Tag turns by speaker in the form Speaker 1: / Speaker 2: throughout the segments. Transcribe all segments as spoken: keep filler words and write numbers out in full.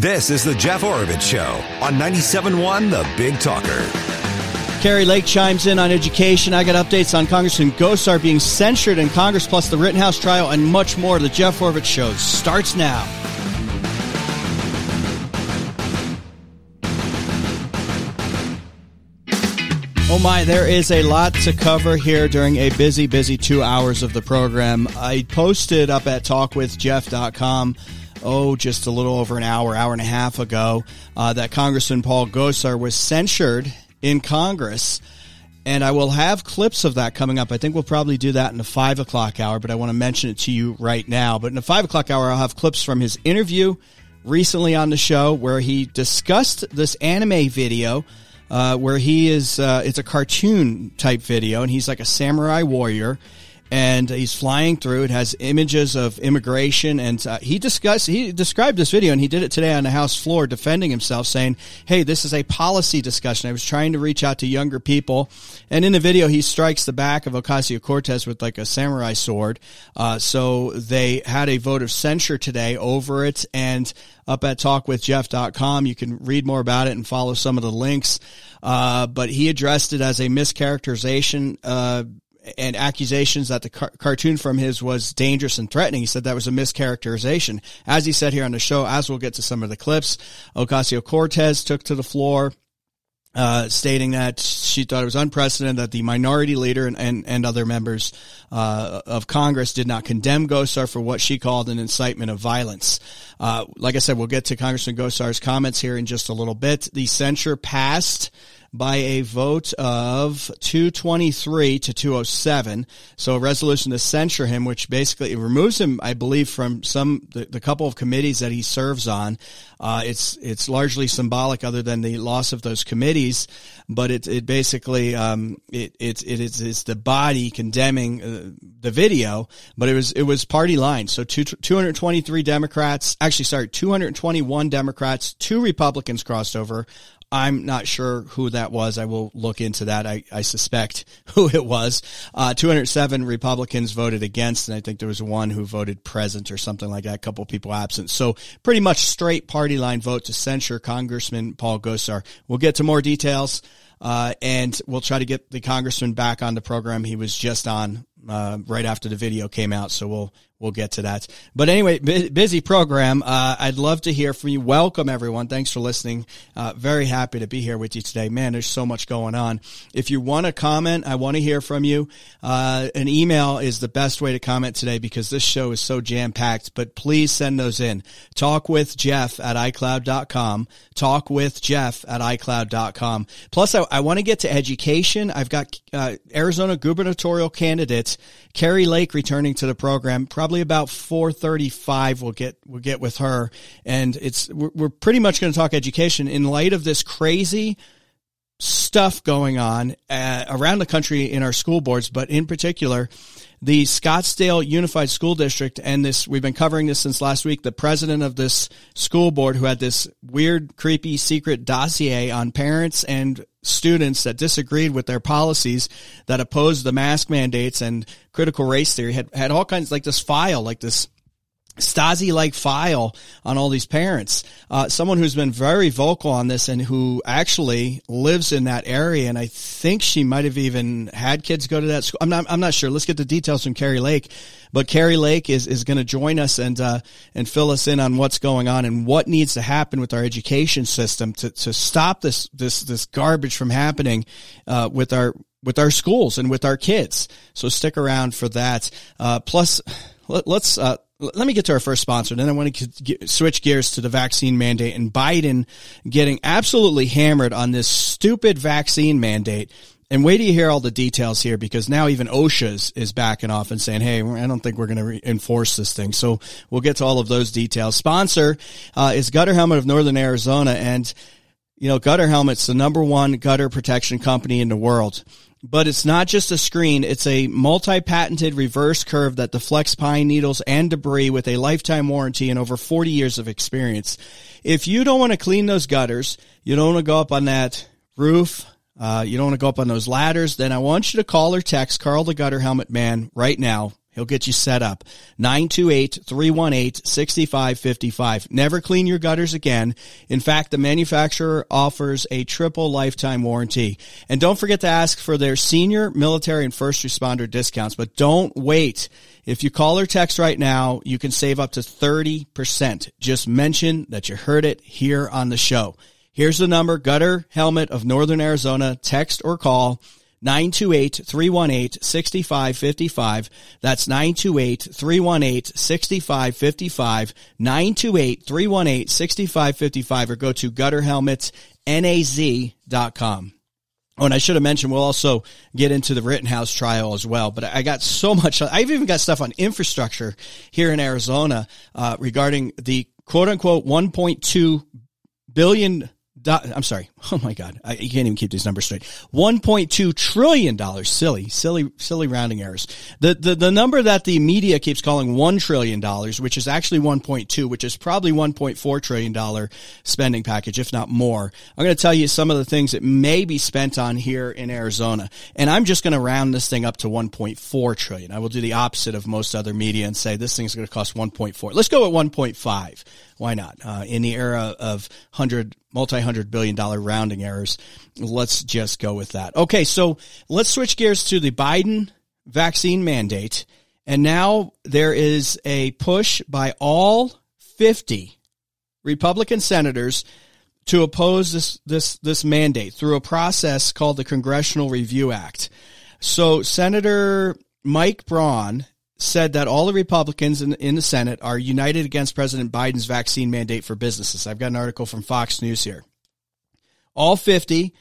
Speaker 1: This is the Jeff Oravits Show on ninety-seven point one The Big Talker.
Speaker 2: Kari Lake chimes in on education. I got updates on Congressman Gosar being censured in Congress, plus the Rittenhouse trial and much more. The Jeff Oravits Show starts now. Oh my, there is a lot to cover here during a busy, busy two hours of the program. I posted up at talk with jeff dot com, oh, just a little over an hour, hour and a half ago, uh, that Congressman Paul Gosar was censured in Congress. And I will have clips of that coming up. I think we'll probably do that in the five o'clock hour, but I want to mention it to you right now. But in the five o'clock hour, I'll have clips from his interview recently on the show where he discussed this anime video Uh, where he is, uh, it's a cartoon type video, and he's like a samurai warrior, and he's flying through. It has images of immigration, and uh, he discussed, he described this video, and he did it today on the House floor, defending himself, saying, "Hey, this is a policy discussion. I was trying to reach out to younger people." And in the video, he strikes the back of Ocasio-Cortez with like a samurai sword. Uh, so they had a vote of censure today over it, and up at talk with jeff dot com. You can read more about it and follow some of the links. Uh, but he addressed it as a mischaracterization, uh, and accusations that the car- cartoon from his was dangerous and threatening. He said that was a mischaracterization. As he said here on the show, as we'll get to some of the clips, Ocasio-Cortez took to the floor, Uh, stating that she thought it was unprecedented that the minority leader and, and, and other members uh, of Congress did not condemn Gosar for what she called an incitement of violence. Uh, like I said, we'll get to Congressman Gosar's comments here in just a little bit. The censure passed by a vote of two twenty-three to two oh seven. So a resolution to censure him, which basically removes him, I believe, from some, the, the couple of committees that he serves on. Uh, it's, it's largely symbolic other than the loss of those committees, but it, it basically, um, it, it, it is, it's the body condemning uh, the video, but it was, it was party line. So two, two hundred twenty-three Democrats, actually, sorry, two hundred twenty-one Democrats, two Republicans crossed over. I'm not sure who that was. I will look into that. I, I suspect who it was. Uh, two hundred seven Republicans voted against, and I think there was one who voted present or something like that, a couple of people absent. So pretty much straight party line vote to censure Congressman Paul Gosar. We'll get to more details, uh, and we'll try to get the congressman back on the program he was just on uh, right after the video came out, so we'll We'll get to that. But anyway, bu- busy program. Uh, I'd love to hear from you. Welcome, everyone. Thanks for listening. Uh, very happy to be here with you today. Man, there's so much going on. If you want to comment, I want to hear from you. Uh, an email is the best way to comment today because this show is so jam-packed, but please send those in. Talkwithjeff at iCloud dot com. Talkwithjeff at iCloud dot com. Plus, I, I want to get to education. I've got uh, Arizona gubernatorial candidate Kari Lake returning to the program. Probably about four thirty-five we'll get we'll get with her, and it's we're, we're pretty much going to talk education in light of this crazy stuff going on uh, around the country in our school boards, but in particular the Scottsdale Unified School District. And this, we've been covering this since last week. The president of this school board, who had this weird, creepy, secret dossier on parents and students that disagreed with their policies that opposed the mask mandates and critical race theory, had, had all kinds, like this file, like this Stasi-like file on all these parents. Uh, someone who's been very vocal on this and who actually lives in that area, and I think she might have even had kids go to that school. I'm not, I'm not sure. Let's get the details from Kari Lake. But Kari Lake is, is going to join us and, uh, and fill us in on what's going on and what needs to happen with our education system to, to stop this, this, this garbage from happening, uh, with our, with our schools and with our kids. So stick around for that. Uh, plus, let, let's, uh, Let me get to our first sponsor, then I want to get, switch gears to the vaccine mandate and Biden getting absolutely hammered on this stupid vaccine mandate. And wait till you hear all the details here, because now even OSHA is, is backing off and saying, hey, I don't think we're going to re- enforce this thing. So we'll get to all of those details. Sponsor uh, is Gutter Helmet of Northern Arizona. And, you know, Gutter Helmet's the number one gutter protection company in the world. But it's not just a screen. It's a multi-patented reverse curve that deflects pine needles and debris with a lifetime warranty and over forty years of experience. If you don't want to clean those gutters, you don't want to go up on that roof, uh, you don't want to go up on those ladders, then I want you to call or text Carl the Gutter Helmet Man right now. He'll get you set up. nine two eight, three one eight, six five five five. Never clean your gutters again. In fact, the manufacturer offers a triple lifetime warranty. And don't forget to ask for their senior, military, and first responder discounts. But don't wait. If you call or text right now, you can save up to thirty percent. Just mention that you heard it here on the show. Here's the number, Gutter Helmet of Northern Arizona. Text or call nine two eight, three one eight, six five five five. That's nine two eight, three one eight, six five five five. nine two eight, three one eight, six five five five, or go to gutter helmets n a z dot com. Oh, and I should have mentioned we'll also get into the Rittenhouse trial as well. But I got so much. I've even got stuff on infrastructure here in Arizona uh, regarding the quote-unquote one point two billion I'm sorry. Oh my God. I you can't even keep these numbers straight. one point two trillion dollars. Silly, silly, silly rounding errors. The, the, the number that the media keeps calling one trillion dollars, which is actually one point two, which is probably one point four trillion dollars spending package, if not more. I'm going to tell you some of the things that may be spent on here in Arizona. And I'm just going to round this thing up to one point four trillion dollars. I will do the opposite of most other media and say this thing's going to cost one point four. Let's go at one point five. Why not? Uh, in the era of hundred, multi-hundred billion dollar rounding errors, let's just go with that. Okay, so let's switch gears to the Biden vaccine mandate. And now there is a push by all fifty Republican senators to oppose this, this, this mandate through a process called the Congressional Review Act. So Senator Mike Braun said that all the Republicans in, in the Senate are united against President Biden's vaccine mandate for businesses. I've got an article from Fox News here. All fifty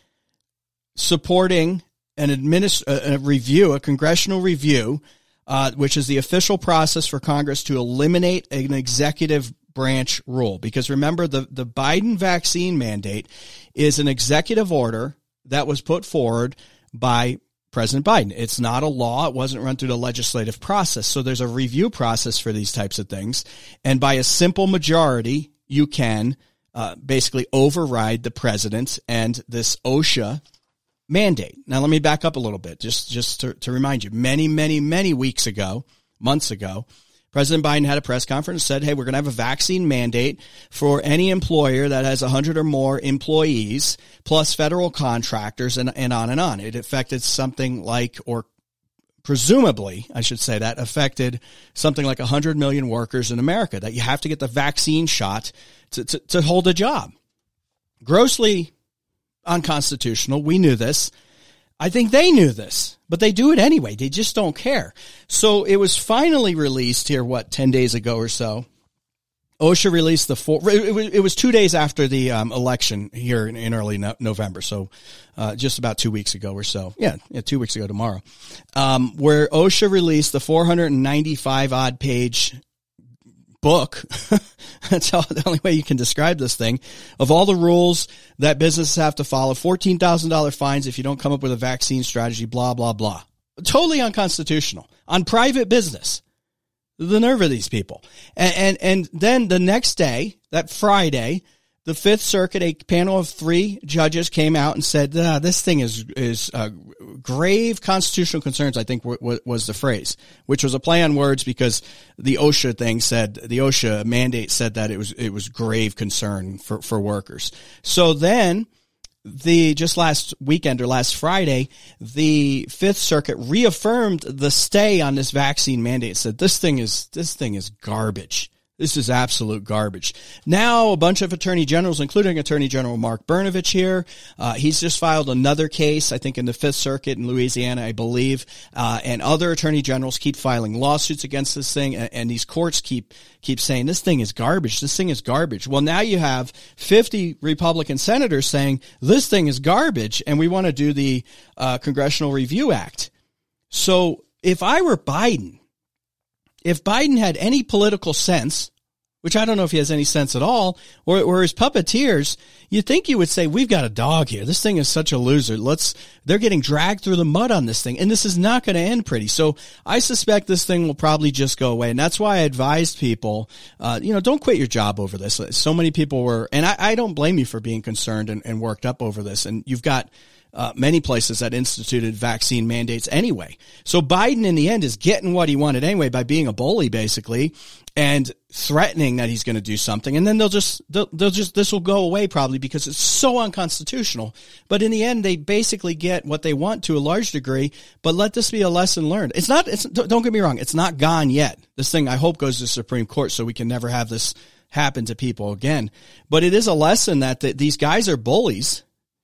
Speaker 2: supporting an administ- a review, a congressional review, uh, which is the official process for Congress to eliminate an executive branch rule. Because remember, the, the Biden vaccine mandate is an executive order that was put forward by President Biden. It's not a law. It wasn't run through the legislative process. So there's a review process for these types of things. And by a simple majority, you can uh, basically override the president and this OSHA mandate. Now, let me back up a little bit, just, just to, to remind you. Many, many, many weeks ago, months ago, President Biden had a press conference and said, hey, we're going to have a vaccine mandate for any employer that has one hundred or more employees, plus federal contractors, and, and on and on. It affected something like, or presumably, I should say that, affected something like one hundred million workers in America, that you have to get the vaccine shot to, to, to hold a job. Grossly unconstitutional. We knew this. I think they knew this, but they do it anyway. They just don't care. So it was finally released here, what, ten days ago or so. OSHA released the four, it was, it was two days after the um, election here in, in early no, November. So uh, just about two weeks ago or so. Yeah, yeah two weeks ago tomorrow. Um, where OSHA released the four hundred ninety-five odd page book. That's how, the only way you can describe this thing, of all the rules that businesses have to follow. fourteen thousand dollars fines if you don't come up with a vaccine strategy, blah, blah, blah. Totally unconstitutional on private business. The nerve of these people. And, and, and then the next day, that Friday, the Fifth Circuit, a panel of three judges came out and said, ah, this thing is, is, uh, grave constitutional concerns, I think w- w- was the phrase, which was a play on words because the OSHA thing said, the OSHA mandate said that it was, it was grave concern for, for workers. So then the, just last weekend or last Friday, the Fifth Circuit reaffirmed the stay on this vaccine mandate. It said, this thing is, this thing is garbage. This is absolute garbage. Now, a bunch of attorney generals, including Attorney General Mark Brnovich here, uh, he's just filed another case, I think in the Fifth Circuit in Louisiana, I believe, uh, and other attorney generals keep filing lawsuits against this thing, and, and these courts keep keep saying, this thing is garbage, this thing is garbage. Well, now you have fifty Republican senators saying, this thing is garbage, and we want to do the uh, Congressional Review Act. So if I were Biden, if Biden had any political sense, which I don't know if he has any sense at all, or, or his puppeteers, you'd think you would say, we've got a dog here. This thing is such a loser. Let's, they're getting dragged through the mud on this thing, and this is not going to end pretty. So I suspect this thing will probably just go away. And that's why I advised people, uh, you know, don't quit your job over this. So many people were, and I, I don't blame you for being concerned and, and worked up over this. And you've got uh, many places that instituted vaccine mandates anyway. So Biden in the end is getting what he wanted anyway by being a bully basically and threatening that he's going to do something. And then they'll just, they'll, they'll just, this will go away probably because it's so unconstitutional. But in the end, they basically get what they want to a large degree, but let this be a lesson learned. It's not, it's, don't get me wrong. It's not gone yet. This thing I hope goes to the Supreme Court so we can never have this happen to people again. But it is a lesson that the, these guys are bullies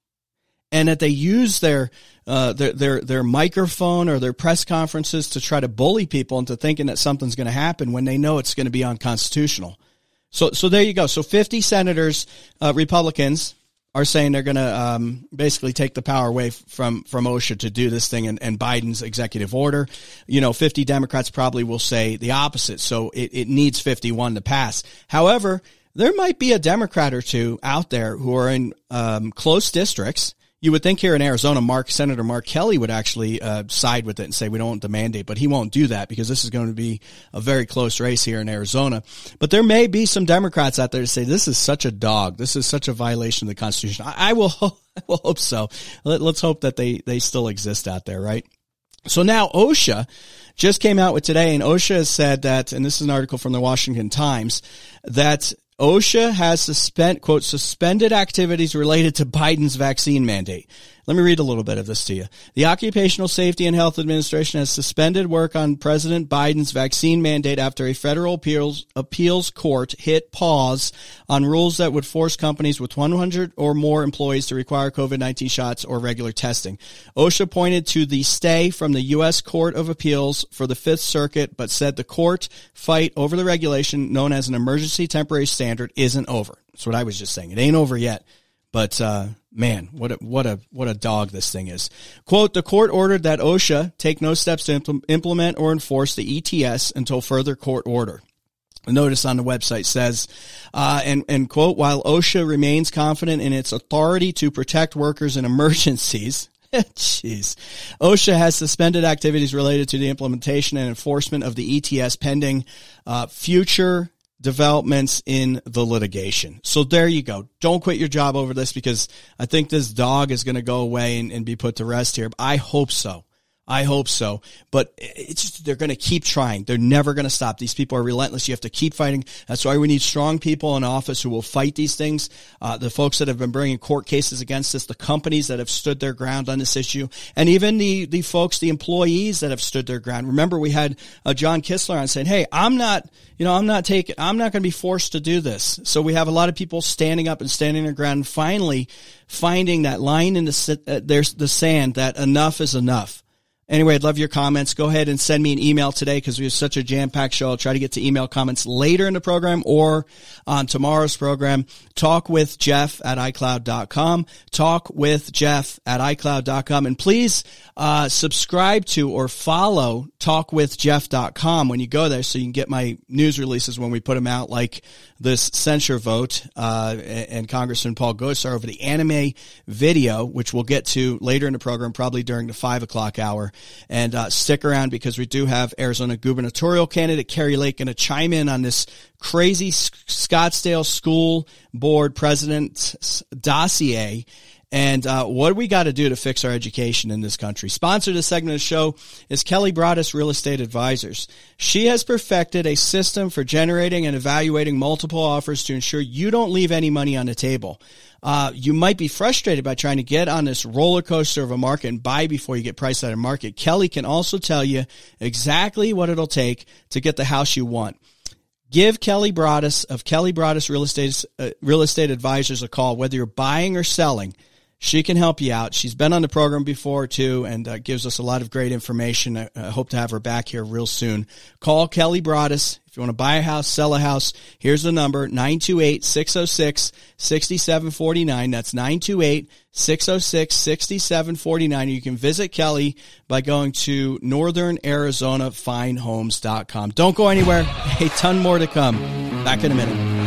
Speaker 2: and that they use their, uh, their, their, their microphone or their press conferences to try to bully people into thinking that something's going to happen when they know it's going to be unconstitutional. So, so there you go. So fifty senators, uh, Republicans are saying they're going to, um, basically take the power away from, from OSHA to do this thing and, and Biden's executive order. You know, fifty Democrats probably will say the opposite. So it, it needs fifty-one to pass. However, there might be a Democrat or two out there who are in, um, close districts. You would think here in Arizona, Mark, Senator Mark Kelly would actually uh, side with it and say we don't want the mandate, but he won't do that because this is going to be a very close race here in Arizona. But there may be some Democrats out there to say this is such a dog. This is such a violation of the Constitution. I, I will, ho- I will hope so. Let, let's hope that they, they still exist out there, right? So now OSHA just came out with today, and OSHA has said that, and this is an article from the Washington Times, that OSHA has suspend, quote, suspended activities related to Biden's vaccine mandate. Let me read a little bit of this to you. The Occupational Safety and Health Administration has suspended work on President Biden's vaccine mandate after a federal appeals, appeals court hit pause on rules that would force companies with one hundred or more employees to require COVID nineteen shots or regular testing. OSHA pointed to the stay from the U S Court of Appeals for the Fifth Circuit, but said the court fight over the regulation known as an emergency temporary standard isn't over. That's what I was just saying. It ain't over yet. But, uh, man, what a, what a, what a dog this thing is. Quote, the court ordered that OSHA take no steps to impl- implement or enforce the E T S until further court order. The notice on the website says, uh, and, and quote, while OSHA remains confident in its authority to protect workers in emergencies, jeez, OSHA has suspended activities related to the implementation and enforcement of the E T S pending, uh, future developments in the litigation. So there you go. Don't quit your job over this because I think this dog is going to go away and, and be put to rest here. I hope so. I hope so. But it's just, they're going to keep trying. They're never going to stop. These people are relentless. You have to keep fighting. That's why we need strong people in office who will fight these things. Uh, the folks that have been bringing court cases against us, the companies that have stood their ground on this issue, and even the, the folks, the employees that have stood their ground. Remember, we had uh, John Kistler on saying, hey, I'm not, you know, I'm not taking, I'm not going to be forced to do this. So we have a lot of people standing up and standing their ground and finally finding that line in the, uh, there's the sand that enough is enough. Anyway, I'd love your comments. Go ahead and send me an email today because we have such a jam-packed show. I'll try to get to email comments later in the program or on tomorrow's program. Talk with Jeff at iCloud dot com. Talk with Jeff at iCloud dot com. And please uh subscribe to or follow talk with jeff dot com when you go there so you can get my news releases when we put them out, like this censure vote uh and Congressman Paul Gosar over the anime video, which we'll get to later in the program, probably during the five o'clock hour. And uh stick around because we do have Arizona gubernatorial candidate Kari Lake going to chime in on this crazy Scottsdale School Board President's dossier. And uh what do we got to do to fix our education in this country? Sponsor this segment of the show is Kelly Broaddus Real Estate Advisors. She has perfected a system for generating and evaluating multiple offers to ensure you don't leave any money on the table. Uh, you might be frustrated by trying to get on this roller coaster of a market and buy before you get priced out of market. Kelly can also tell you exactly what it'll take to get the house you want. Give Kelly Broaddus of Kelly Broaddus Real Estate, uh, Real Estate Advisors a call, whether you're buying or selling. She can help you out. She's been on the program before, too, and uh, gives us a lot of great information. I, I hope to have her back here real soon. Call Kelly Broaddus. If you want to buy a house, sell a house, here's the number, nine two eight, six oh six, six seven four nine. That's nine two eight, six oh six, six seven four nine. You can visit Kelly by going to northern arizona fine homes dot com. Don't go anywhere. A ton more to come. Back in a minute.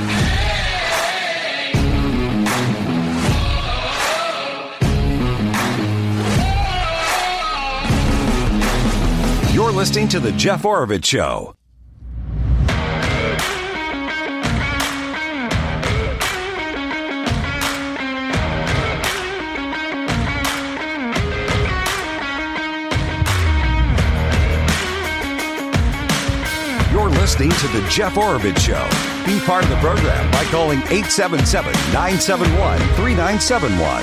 Speaker 1: You're listening to The Jeff Oravits Show. listening to The Jeff Oravits Show. Be part of the program by calling eight seven seven, nine seven one, three nine seven one.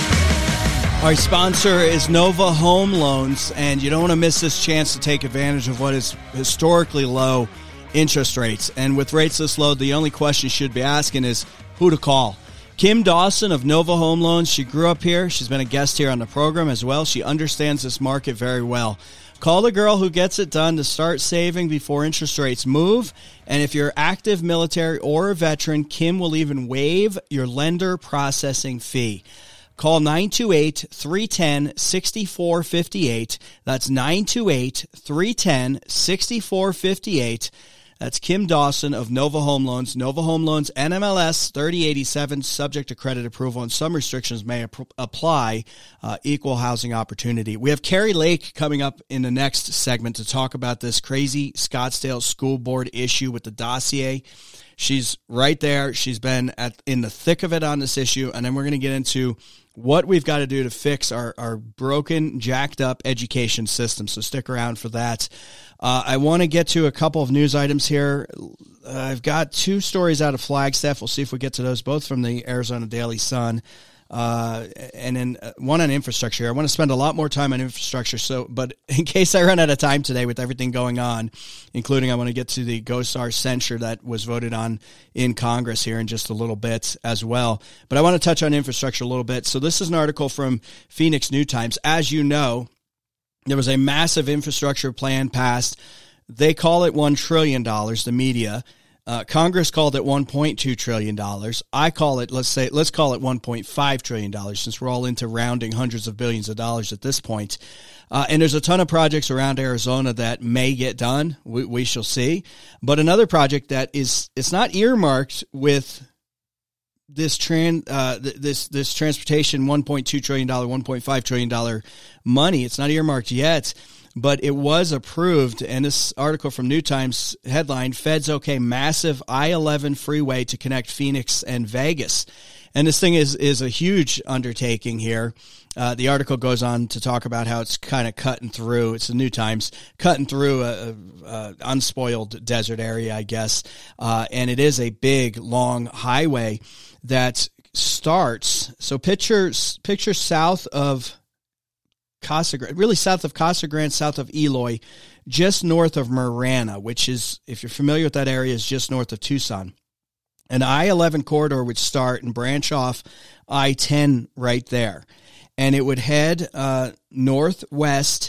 Speaker 2: Our sponsor is Nova Home Loans, and you don't want to miss this chance to take advantage of what is historically low interest rates. And with rates this low, the only question you should be asking is who to call. Kim Dawson of Nova Home Loans, she grew up here. She's been a guest here on the program as well. She understands this market very well. Call the girl who gets it done to start saving before interest rates move. And if you're active military or a veteran, Kim will even waive your lender processing fee. Call nine two eight, three one zero, six four five eight. That's nine two eight, three one zero, six four five eight. That's Kim Dawson of Nova Home Loans. Nova Home Loans, N M L S thirty eighty-seven, subject to credit approval, and some restrictions may ap- apply. Uh, equal housing opportunity. We have Carrie Lake coming up in the next segment to talk about this crazy Scottsdale school board issue with the dossier. She's right there. She's been at in the thick of it on this issue, and then we're going to get into what we've got to do to fix our, our broken, jacked up education system. So stick around for that. Uh, I want to get to a couple of news items here. Uh, I've got two stories out of Flagstaff. We'll see if we get to those, both from the Arizona Daily Sun. Uh, and then one on infrastructure. I want to spend a lot more time on infrastructure. So, but in case I run out of time today with everything going on, including I want to get to the GOSAR censure that was voted on in Congress here in just a little bit as well. But I want to touch on infrastructure a little bit. So this is an article from Phoenix New Times. As you know, there was a massive infrastructure plan passed. They call it one trillion dollars, the media. Uh, Congress called it one point two trillion dollars. I call it, let's say, let's call it one point five trillion dollars, since we're all into rounding hundreds of billions of dollars at this point. Uh, and there's a ton of projects around Arizona that may get done. We, we shall see. But another project that is, it's not earmarked with this tran, uh, this, this transportation one point two trillion dollars, one point five trillion dollars money. It's not earmarked yet. But it was approved, and this article from New Times headline, Feds okay massive I eleven freeway to connect Phoenix and Vegas. And this thing is is a huge undertaking here. Uh, the article goes on to talk about how it's kind of cutting through, it's the New Times, cutting through a, a, a unspoiled desert area, I guess. Uh, and it is a big, long highway that starts, so picture, picture south of Casa Grande, really south of Casa Grande, south of Eloy, just north of Marana, which is, if you're familiar with that area, is just north of Tucson. An I eleven corridor would start and branch off I ten right there. And it would head uh, northwest,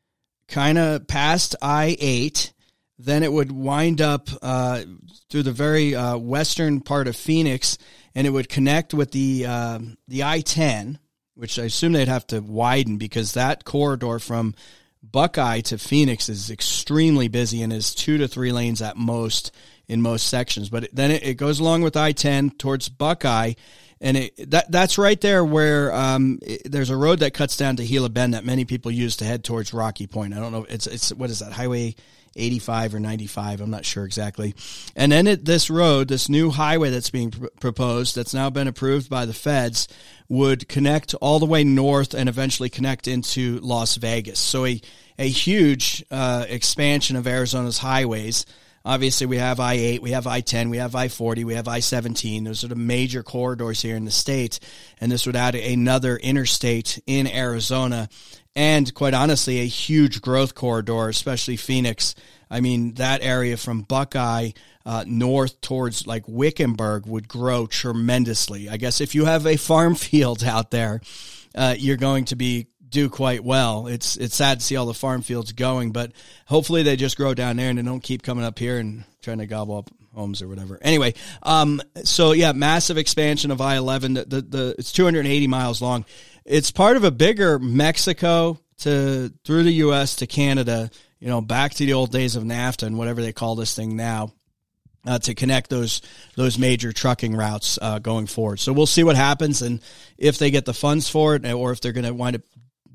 Speaker 2: kind of past I eight. Then it would wind up uh, through the very uh, western part of Phoenix, and it would connect with the uh, the I ten, which I assume they'd have to widen because that corridor from Buckeye to Phoenix is extremely busy and is two to three lanes at most in most sections. But then it, it goes along with I ten towards Buckeye, and it, that that's right there where um, it, there's a road that cuts down to Gila Bend that many people use to head towards Rocky Point. I don't know. It's it's what is that, Highway eighty-five or ninety-five? I'm not sure exactly. And then it, this road, this new highway that's being pr- proposed, that's now been approved by the feds, would connect all the way north and eventually connect into Las Vegas. So a, a huge uh, expansion of Arizona's highways. Obviously, we have I eight, we have I ten, we have I forty, we have I seventeen. Those are the major corridors here in the state, and this would add another interstate in Arizona. And quite honestly, a huge growth corridor, especially Phoenix. I mean, that area from Buckeye uh, north towards like Wickenburg would grow tremendously. I guess if you have a farm field out there, uh, you're going to be do quite well. It's it's sad to see all the farm fields going, but hopefully they just grow down there and they don't keep coming up here and trying to gobble up homes or whatever. Anyway, um, so yeah, massive expansion of I eleven. The, the, the it's two hundred eighty miles long. It's part of a bigger Mexico to through the U S to Canada, you know, back to the old days of NAFTA and whatever they call this thing now, uh, to connect those those major trucking routes uh, going forward. So we'll see what happens and if they get the funds for it or if they're going to wind up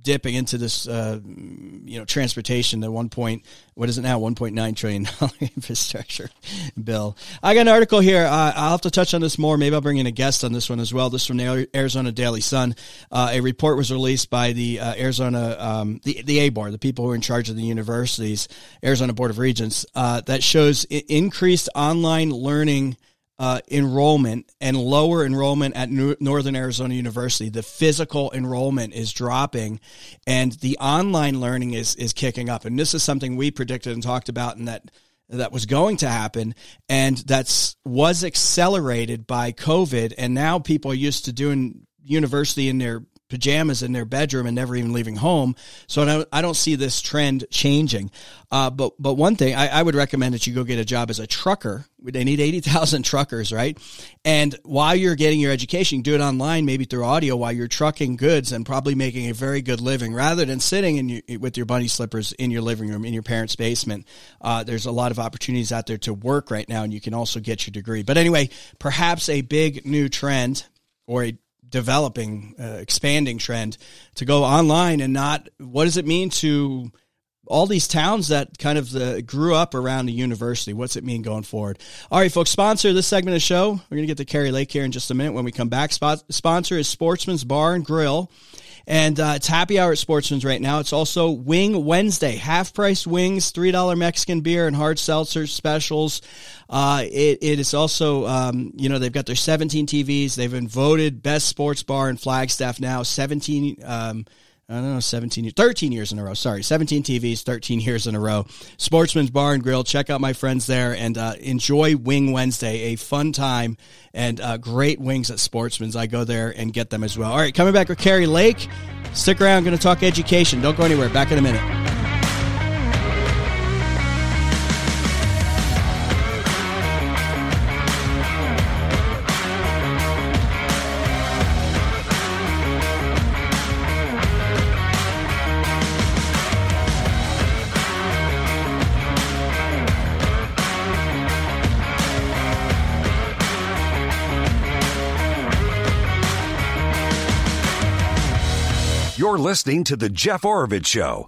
Speaker 2: dipping into this, uh, you know, transportation, the one point, what is it now, one point nine trillion dollars infrastructure bill. I got an article here. Uh, I'll have to touch on this more. Maybe I'll bring in a guest on this one as well. This from the Arizona Daily Sun. Uh, a report was released by the uh, Arizona, um, the, the A B O R, the people who are in charge of the universities, Arizona Board of Regents, uh, that shows I- increased online learning Uh, enrollment and lower enrollment at New- Northern Arizona University. The physical enrollment is dropping and the online learning is is kicking up. And this is something we predicted and talked about, and that that was going to happen, and that's was accelerated by COVID. And now people are used to doing university in their pajamas in their bedroom and never even leaving home. So I don't, I don't see this trend changing. Uh, but but one thing, I, I would recommend that you go get a job as a trucker. They need eighty thousand truckers, right? And while you're getting your education, do it online, maybe through audio, while you're trucking goods and probably making a very good living, rather than sitting in your, with your bunny slippers in your living room, in your parents' basement. Uh, there's a lot of opportunities out there to work right now, and you can also get your degree. But anyway, perhaps a big new trend, or a developing, uh, expanding trend, to go online. And not, what does it mean to all these towns that kind of the, grew up around the university? What's it mean going forward? All right, folks, sponsor this segment of the show. We're going to get to Kari Lake here in just a minute when we come back. Spot, sponsor is Sportsman's Bar and Grill. And uh, it's happy hour at Sportsman's right now. It's also Wing Wednesday, half-price wings, three dollars Mexican beer, and hard seltzer specials. Uh, it, it is also, um, you know, they've got their seventeen T Vs. They've been voted best sports bar in Flagstaff now, seventeen, um, I don't know, seventeen, thirteen years in a row. Sorry, seventeen T Vs, thirteen years in a row. Sportsman's Bar and Grill. Check out my friends there and uh, enjoy Wing Wednesday, a fun time, and uh, great wings at Sportsman's. I go there and get them as well. All right, coming back with Kari Lake. Stick around. Going to talk education. Don't go anywhere. Back in a minute.
Speaker 1: You're listening to The Jeff Oravits Show.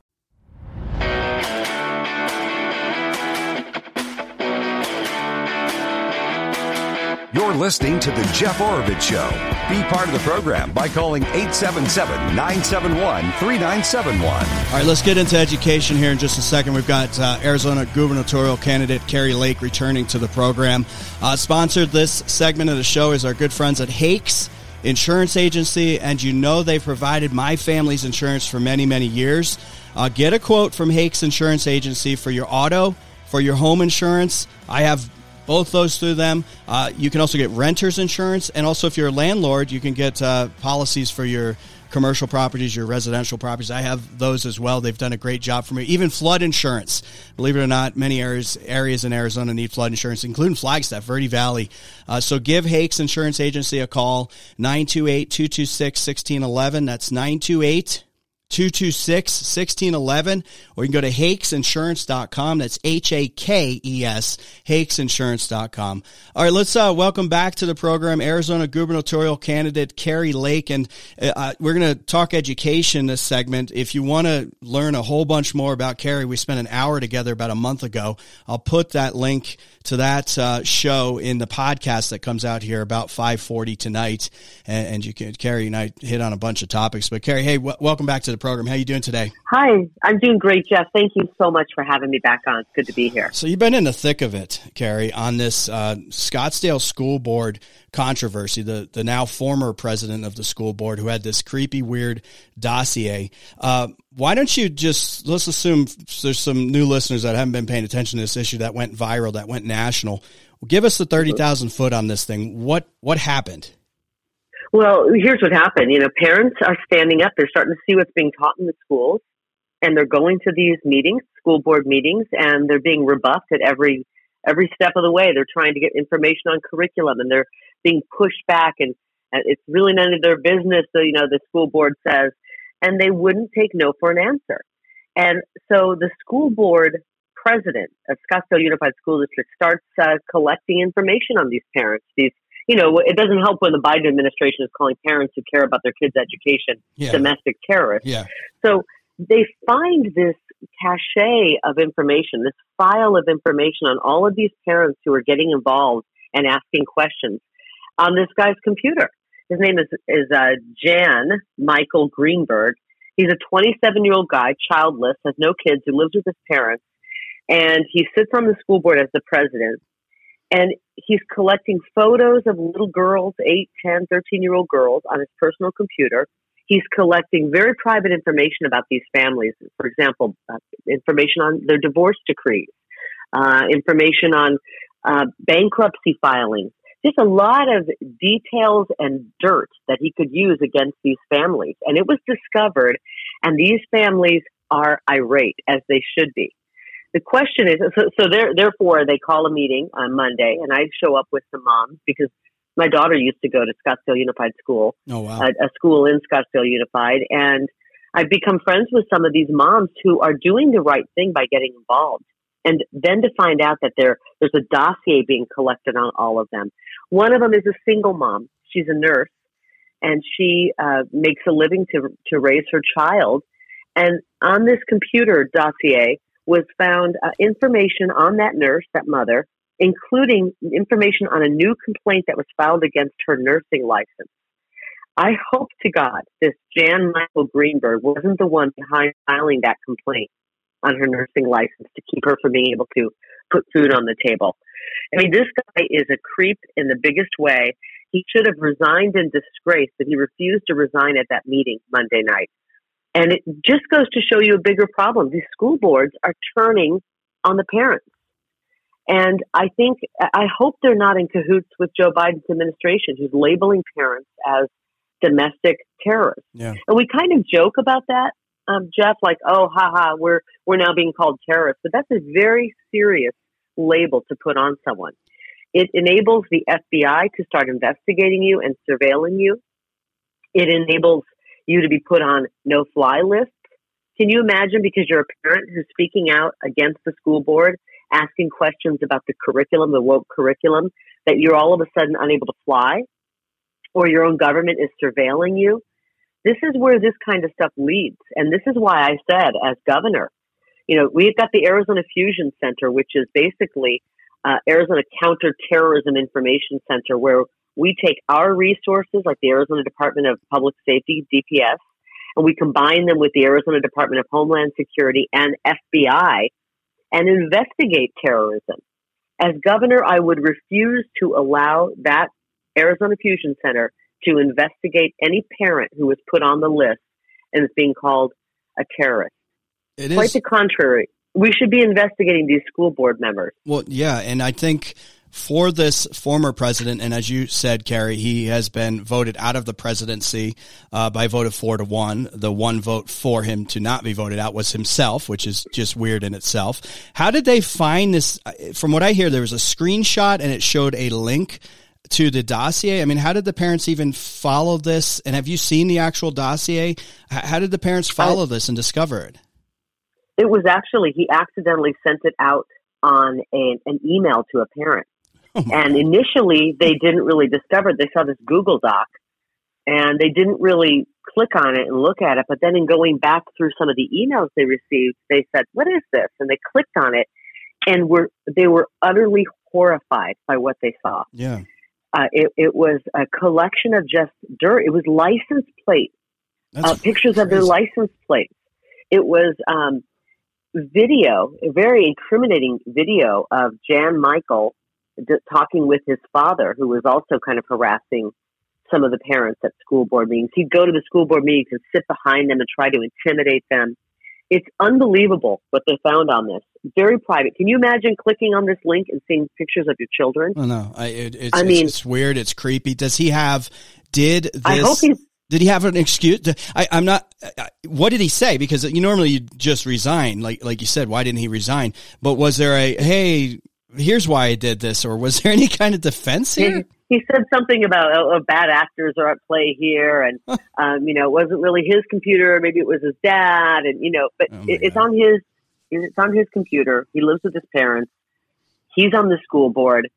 Speaker 1: You're listening to The Jeff Oravits Show. Be part of the program by calling eight seven seven, nine seven one, three nine seven one.
Speaker 2: All right, let's get into education here in just a second. We've got uh, Arizona gubernatorial candidate Kari Lake returning to the program. Uh, sponsored this segment of the show is our good friends at Hakes Insurance Agency, and you know they've provided my family's insurance for many, many years. Uh, get a quote from Hakes Insurance Agency for your auto, for your home insurance. I have both those through them. Uh, you can also get renter's insurance, and also if you're a landlord, you can get uh, policies for your commercial properties, your residential properties. I have those as well. They've done a great job for me. Even flood insurance. Believe it or not, many areas areas in Arizona need flood insurance, including Flagstaff, Verde Valley. Uh, so give Hakes Insurance Agency a call, nine two eight, two two six, one six one one. That's nine two eight, two two six, one six one one, or you can go to hakes insurance dot com. That's H A K E S, hakes insurance dot com. All right, let's uh, welcome back to the program Arizona gubernatorial candidate Kari Lake, and uh, we're going to talk education this segment. If you want to learn a whole bunch more about Kari, we spent an hour together about a month ago. I'll put that link to that uh, show in the podcast that comes out here about five forty tonight, and, and you can, Kari and I hit on a bunch of topics. But Kari, hey, w- welcome back to the program. How are you doing today?
Speaker 3: Hi, I'm doing great, Jeff. Thank you so much for having me back on. It's good to be here.
Speaker 2: So you've been in the thick of it, Kari, on this uh, Scottsdale School Board controversy, the, the now former president of the school board who had this creepy, weird dossier. Uh, why don't you just, let's assume there's some new listeners that haven't been paying attention to this issue that went viral, that went national. Give us the thirty thousand foot on this thing. What what happened?
Speaker 3: Well, here's what happened. You know, parents are standing up. They're starting to see what's being taught in the schools, and they're going to these meetings, school board meetings, and they're being rebuffed at every every step of the way. They're trying to get information on curriculum, and they're being pushed back, and, and it's really none of their business, so, you know, the school board says, and they wouldn't take no for an answer. And so the school board president of Scottsdale Unified School District starts uh, collecting information on these parents, these you know, it doesn't help when the Biden administration is calling parents who care about their kids' education
Speaker 2: yeah.
Speaker 3: domestic terrorists.
Speaker 2: Yeah.
Speaker 3: So they find this cache of information, this file of information on all of these parents who are getting involved and asking questions on this guy's computer. His name is, is uh, Jan Michael Greenberg. He's a twenty-seven-year-old guy, childless, has no kids, who lives with his parents, and he sits on the school board as the president. And he's collecting photos of little girls, eight, ten, thirteen-year-old girls on his personal computer. He's collecting very private information about these families. For example, uh, information on their divorce decrees, uh, information on uh, bankruptcy filings, just a lot of details and dirt that he could use against these families. And it was discovered, and these families are irate, as they should be. The question is, so, so therefore they call a meeting on Monday, and I show up with some moms because my daughter used to go to Scottsdale Unified School,
Speaker 2: oh, wow.
Speaker 3: a, a school in Scottsdale Unified. And I've become friends with some of these moms who are doing the right thing by getting involved. And then to find out that there, there's a dossier being collected on all of them. One of them is a single mom. She's a nurse, and she uh, makes a living to to raise her child. And on this computer dossier was found uh, information on that nurse, that mother, including information on a new complaint that was filed against her nursing license. I hope to God this Jan Michael Greenberg wasn't the one behind filing that complaint on her nursing license to keep her from being able to put food on the table. I mean, this guy is a creep in the biggest way. He should have resigned in disgrace, but he refused to resign at that meeting Monday night. And it just goes to show you a bigger problem. These school boards are turning on the parents. And I think, I hope they're not in cahoots with Joe Biden's administration, who's labeling parents as domestic terrorists.
Speaker 2: Yeah.
Speaker 3: And we kind of joke about that, um, Jeff, like, oh, haha, we're, we're now being called terrorists. But that's a very serious label to put on someone. It enables the F B I to start investigating you and surveilling you. It enables you to be put on no-fly lists. Can you imagine, because you're a parent who's speaking out against the school board, asking questions about the curriculum, the woke curriculum, that you're all of a sudden unable to fly, or your own government is surveilling you? This is where this kind of stuff leads. And this is why I said, as governor, you know, we've got the Arizona Fusion Center, which is basically uh, Arizona Counterterrorism Information Center, where we take our resources, like the Arizona Department of Public Safety, D P S, and we combine them with the Arizona Department of Homeland Security and F B I and investigate terrorism. As governor, I would refuse to allow that Arizona Fusion Center to investigate any parent who was put on the list and is being called a terrorist.
Speaker 2: It
Speaker 3: Quite
Speaker 2: is.
Speaker 3: the contrary. We should be investigating these school board members.
Speaker 2: Well, yeah, and I think for this former president, and as you said, Carrie, he has been voted out of the presidency uh, by a vote of four to one. The one vote for him to not be voted out was himself, which is just weird in itself. How did they find this? From what I hear, there was a screenshot and it showed a link to the dossier. I mean, how did the parents even follow this? And have you seen the actual dossier? How did the parents follow I, this and discover it?
Speaker 3: It was actually, he accidentally sent it out on a, an email to a parent. Oh and initially, they didn't really discover it. They saw this Google Doc, and they didn't really click on it and look at it. But then in going back through some of the emails they received, they said, what is this? And they clicked on it, and were they were utterly horrified by what they saw.
Speaker 2: Yeah.
Speaker 3: Uh, it, it was a collection of just dirt. It was license plates, uh, pictures crazy. of their license plates. It was um, video, a very incriminating video of Jan Michael talking with his father, who was also kind of harassing some of the parents at school board meetings. He'd go to the school board meetings and sit behind them and try to intimidate them. It's unbelievable what they found on this. Very private. Can you imagine clicking on this link and seeing pictures of your children?
Speaker 2: Oh, no, I, it, it's,
Speaker 3: I
Speaker 2: it's,
Speaker 3: mean,
Speaker 2: it's weird. It's creepy. Does he have, did this,
Speaker 3: I hope he's,
Speaker 2: did he have an excuse? I, I'm not, I, what did he say? Because you normally you just resign. Like, like you said, why didn't he resign? But was there a, hey, here's why I did this, or was there any kind of defense here?
Speaker 3: He, he said something about oh, bad actors are at play here, and um, you know, it wasn't really his computer, maybe it was his dad, and you know, but
Speaker 2: oh
Speaker 3: it, it's
Speaker 2: God.
Speaker 3: on his, it's on his computer. He lives with his parents. He's on the school board,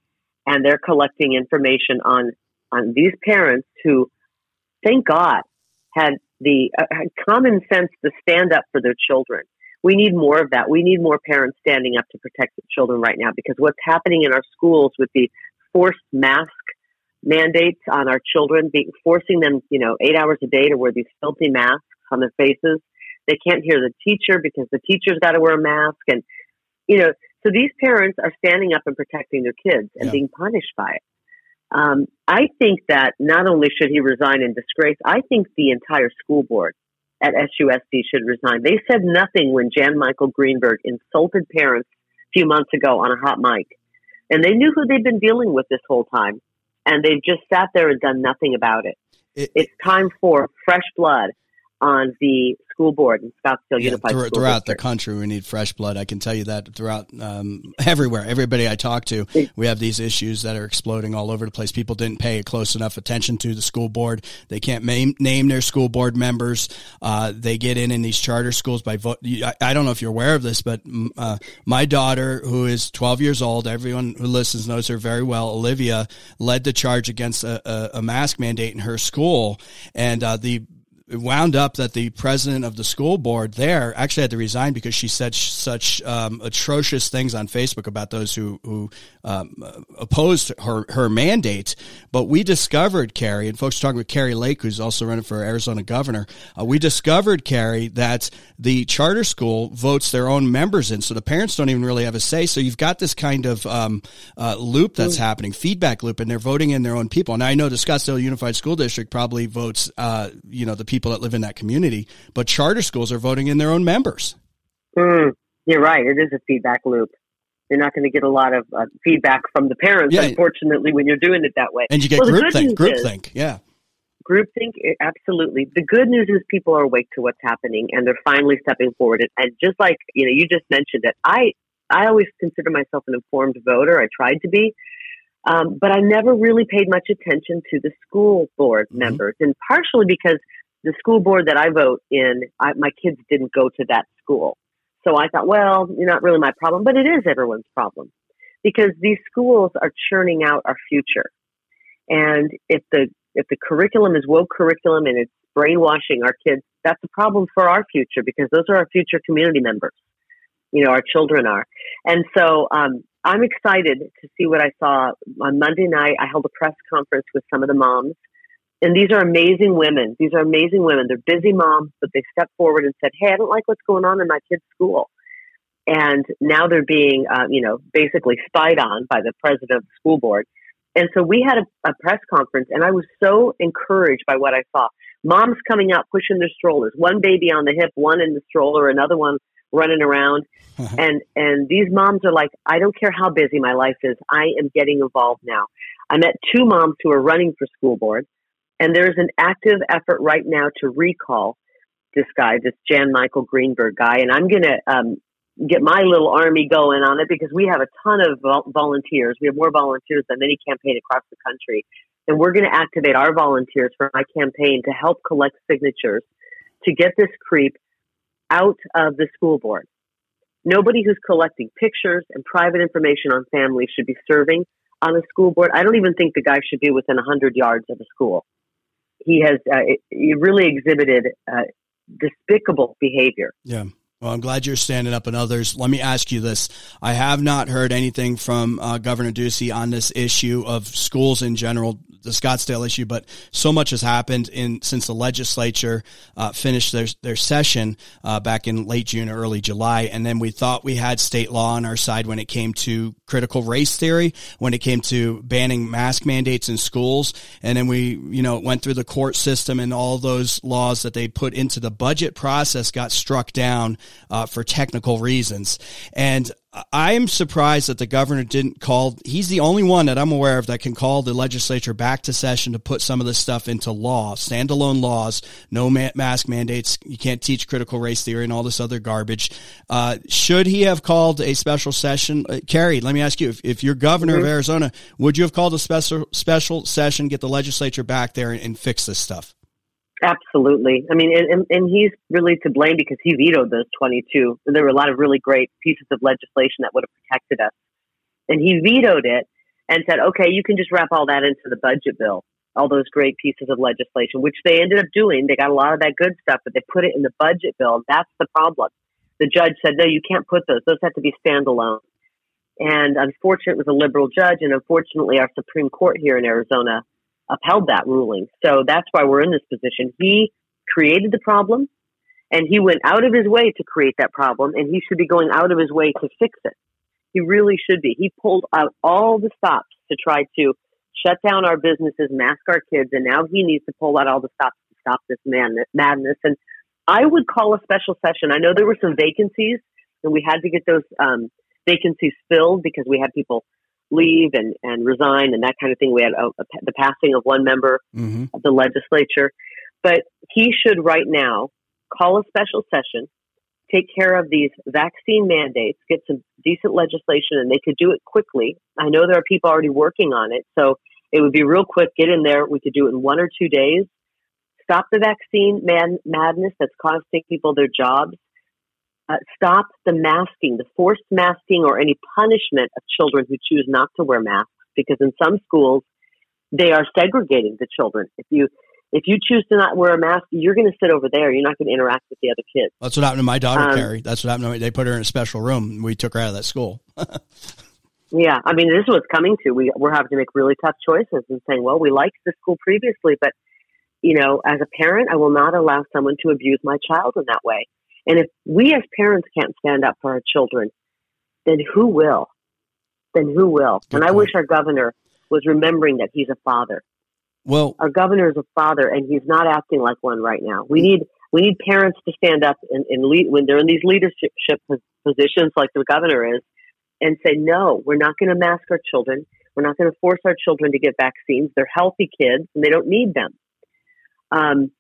Speaker 3: and they're collecting information on, on these parents who, thank God, had the uh, had common sense to stand up for their children. We need more of that. We need more parents standing up to protect the children right now, because what's happening in our schools with the forced mask mandates on our children, being, forcing them, you know, eight hours a day to wear these filthy masks on their faces. They can't hear the teacher because the teacher's got to wear a mask. And, you know, so these parents are standing up and protecting their kids and yeah. being punished by it. Um, I think that not only should he resign in disgrace, I think the entire school board at S U S D should resign. They said nothing when Jan Michael Greenberg insulted parents a few months ago on a hot mic. And they knew who they'd been dealing with this whole time. And they've just sat there and done nothing about it. it it's time for fresh blood on the school board in Scottsdale
Speaker 2: yeah,
Speaker 3: Unified
Speaker 2: th-
Speaker 3: School
Speaker 2: Throughout
Speaker 3: District.
Speaker 2: the country, we need fresh blood. I can tell you that throughout um, everywhere. Everybody I talk to, we have these issues that are exploding all over the place. People didn't pay close enough attention to the school board. They can't name, name their school board members. Uh, they get in in these charter schools by vote. I, I don't know if you're aware of this, but uh, my daughter, who is twelve years old, everyone who listens knows her very well, Olivia, led the charge against a, a, a mask mandate in her school. And uh, the It wound up that the president of the school board there actually had to resign because she said sh- such um, atrocious things on Facebook about those who who um, opposed her her mandate. But we discovered, Carrie, and folks talking with Carrie Lake, who's also running for Arizona governor. Uh, we discovered, Carrie, that the charter school votes their own members in, so the parents don't even really have a say. So you've got this kind of um, uh, loop that's mm. happening, feedback loop, and they're voting in their own people. Now I know the Scottsdale Unified School District probably votes, uh, you know, the people people that live in that community, but charter schools are voting in their own members.
Speaker 3: Mm, you're right. It is a feedback loop. You're not going to get a lot of uh, feedback from the parents, yeah. unfortunately, when you're doing it that way.
Speaker 2: And you get
Speaker 3: well,
Speaker 2: groupthink. Groupthink, yeah.
Speaker 3: Groupthink, absolutely. The good news is people are awake to what's happening, and they're finally stepping forward. And, and just like, you know, you just mentioned it, I, I always consider myself an informed voter. I tried to be. Um, but I never really paid much attention to the school board mm-hmm. members, and partially because the school board that I vote in, I, my kids didn't go to that school. So I thought, well, you're not really my problem, but it is everyone's problem, because these schools are churning out our future. And if the if the curriculum is woke curriculum and it's brainwashing our kids, that's a problem for our future, because those are our future community members. You know, our children are. And so um, I'm excited to see what I saw on Monday night. I held a press conference with some of the moms. And these are amazing women. These are amazing women. They're busy moms, but they stepped forward and said, hey, I don't like what's going on in my kid's school. And now they're being, uh, you know, basically spied on by the president of the school board. And so we had a, a press conference, and I was so encouraged by what I saw. Moms coming out, pushing their strollers, one baby on the hip, one in the stroller, another one running around. and and these moms are like, I don't care how busy my life is. I am getting involved now. I met two moms who are running for school board. And there's an active effort right now to recall this guy, this Jan Michael Greenberg guy. And I'm going to um, get my little army going on it, because we have a ton of vol- volunteers. We have more volunteers than any campaign across the country. And we're going to activate our volunteers for my campaign to help collect signatures to get this creep out of the school board. Nobody who's collecting pictures and private information on families should be serving on a school board. I don't even think the guy should be within one hundred yards of a school. He has uh, he really exhibited uh, despicable behavior.
Speaker 2: Yeah. Well, I'm glad you're standing up and others. Let me ask you this. I have not heard anything from uh, Governor Ducey on this issue of schools in general, the Scottsdale issue, but so much has happened in since the legislature uh, finished their their session uh, back in late June or early July, and then we thought we had state law on our side when it came to critical race theory, when it came to banning mask mandates in schools, and then we you know went through the court system, and all those laws that they put into the budget process got struck down uh, for technical reasons. And I'm surprised that the governor didn't call. He's the only one that I'm aware of that can call the legislature back to session to put some of this stuff into law, standalone laws, no ma- mask mandates. You can't teach critical race theory and all this other garbage. Uh, should he have called a special session? Uh, Carrie, let me ask you, if, if you're governor mm-hmm. of Arizona, would you have called a special special session, get the legislature back there and, and fix this stuff?
Speaker 3: Absolutely. I mean, and, and he's really to blame, because he vetoed those twenty-two. There were a lot of really great pieces of legislation that would have protected us. And he vetoed it. and said, okay, you can just wrap all that into the budget bill, all those great pieces of legislation, which they ended up doing. They got a lot of that good stuff, but they put it in the budget bill. That's the problem. The judge said, no, you can't put those. Those have to be standalone. And unfortunately, it was a liberal judge, and unfortunately, our Supreme Court here in Arizona upheld that ruling. So that's why we're in this position. He created the problem, and he went out of his way to create that problem, and he should be going out of his way to fix it. He really should be. He pulled out all the stops to try to shut down our businesses, mask our kids, and now he needs to pull out all the stops to stop this man- madness. And I would call a special session. I know there were some vacancies, and we had to get those um, vacancies filled because we had people leave and, and resign and that kind of thing. We had a, a, the passing of one member mm-hmm. of the legislature. But he should right now call a special session, take care of these vaccine mandates, get some decent legislation, and they could do it quickly. I know there are people already working on it, so it would be real quick. Get in there. We could do it in one or two days. Stop the vaccine mad- madness that's costing people their jobs. Uh, stop the masking, the forced masking or any punishment of children who choose not to wear masks, because in some schools, they are segregating the children. If you If you choose to not wear a mask, you're going to sit over there. You're not going to interact with the other kids.
Speaker 2: That's what happened to my daughter,
Speaker 3: um,
Speaker 2: Carrie. That's what happened to me. They put her in a special room. We took her out of that school.
Speaker 3: Yeah. I mean, this is what's coming to. We, we're having to make really tough choices and saying, well, we liked the school previously, but, you know, as a parent, I will not allow someone to abuse my child in that way. And if we as parents can't stand up for our children, then who will? Then who will?
Speaker 2: Good
Speaker 3: and I
Speaker 2: point.
Speaker 3: wish our governor was remembering that he's a father.
Speaker 2: Well,
Speaker 3: our governor is a father, and he's not acting like one right now. We need we need parents to stand up and, and lead when they're in these leadership positions, like the governor is, and say, "No, we're not going to mask our children. We're not going to force our children to get vaccines. They're healthy kids, and they don't need them." Um,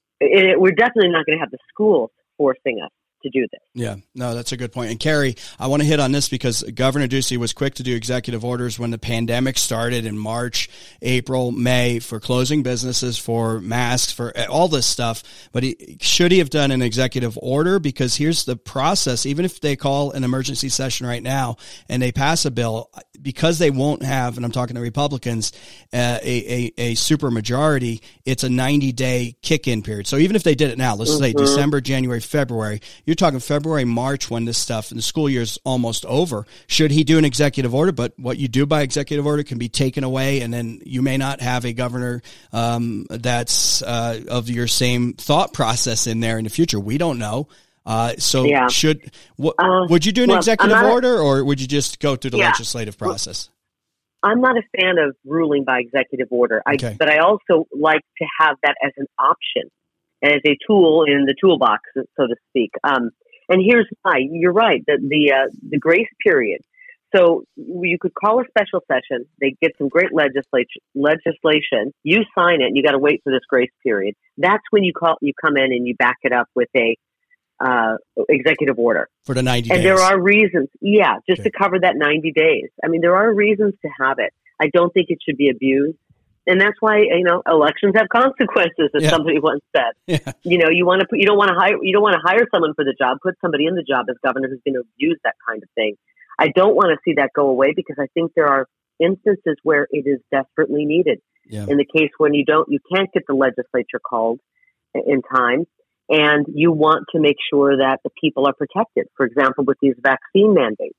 Speaker 3: it, we're definitely not going to have the schools forcing us to do this.
Speaker 2: Yeah, no, that's a good point. And Carrie, I want to hit on this because Governor Ducey was quick to do executive orders when the pandemic started in March, April, May for closing businesses, for masks, for all this stuff. But he, should he have done an executive order? Because here's the process. Even if they call an emergency session right now and they pass a bill, because they won't have, and I'm talking to Republicans, uh, a, a, a super majority, it's a ninety day kick-in period. So even if they did it now, let's mm-hmm. say December, January, February, you're talking February, March when this stuff and the school year's almost over. Should he do an executive order? But what you do by executive order can be taken away, and then you may not have a governor um, that's uh, of your same thought process in there in the future. We don't know. Uh, so
Speaker 3: yeah.
Speaker 2: should what,
Speaker 3: uh,
Speaker 2: would you do an
Speaker 3: well,
Speaker 2: executive
Speaker 3: a,
Speaker 2: order, or would you just go through the
Speaker 3: yeah.
Speaker 2: legislative process?
Speaker 3: I'm not a fan of ruling by executive order, I,
Speaker 2: okay.
Speaker 3: but I also like to have that as an option, as a tool in the toolbox, so to speak. Um, and here's why. You're right, the the, uh, the grace period. So you could call a special session. They get some great legislation. Legislation. You sign it, and you got to wait for this grace period. That's when you call. You come in and you back it up with a uh, executive order
Speaker 2: for the ninety.
Speaker 3: And
Speaker 2: days.
Speaker 3: there are reasons. Yeah, just
Speaker 2: okay.
Speaker 3: to cover that ninety days. I mean, there are reasons to have it. I don't think it should be abused. And that's why, you know, elections have consequences, as
Speaker 2: yeah.
Speaker 3: somebody once said.
Speaker 2: Yeah.
Speaker 3: You know, you want to put, you don't want to hire, you don't want to hire someone for the job. Put somebody in the job as governor who's going to abuse that kind of thing. I don't want to see that go away, because I think there are instances where it is desperately needed.
Speaker 2: Yeah.
Speaker 3: In the case when you don't, you can't get the legislature called in time, and you want to make sure that the people are protected. For example, with these vaccine mandates.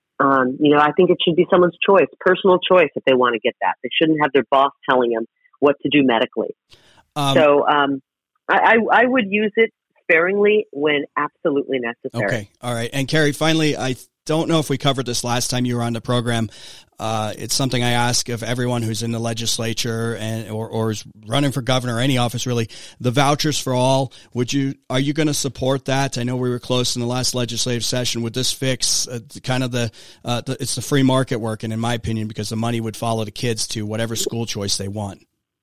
Speaker 3: Um, you know, I think it should be someone's choice, personal choice, if they want to get that. They shouldn't have their boss telling them what to do medically. Um, so um, I, I, I would use it sparingly when absolutely necessary.
Speaker 2: Okay. All right. And Carrie, finally, I don't know if we covered this last time you were on the program. Uh, it's something I ask of everyone who's in the legislature and or, or is running for governor or any office, really. The vouchers for all, would you are you going to support that? I know we were close in the last legislative session. Would this fix uh, kind of the, uh, the it's the free market working, in my opinion, because the money would follow the kids to whatever school choice they want?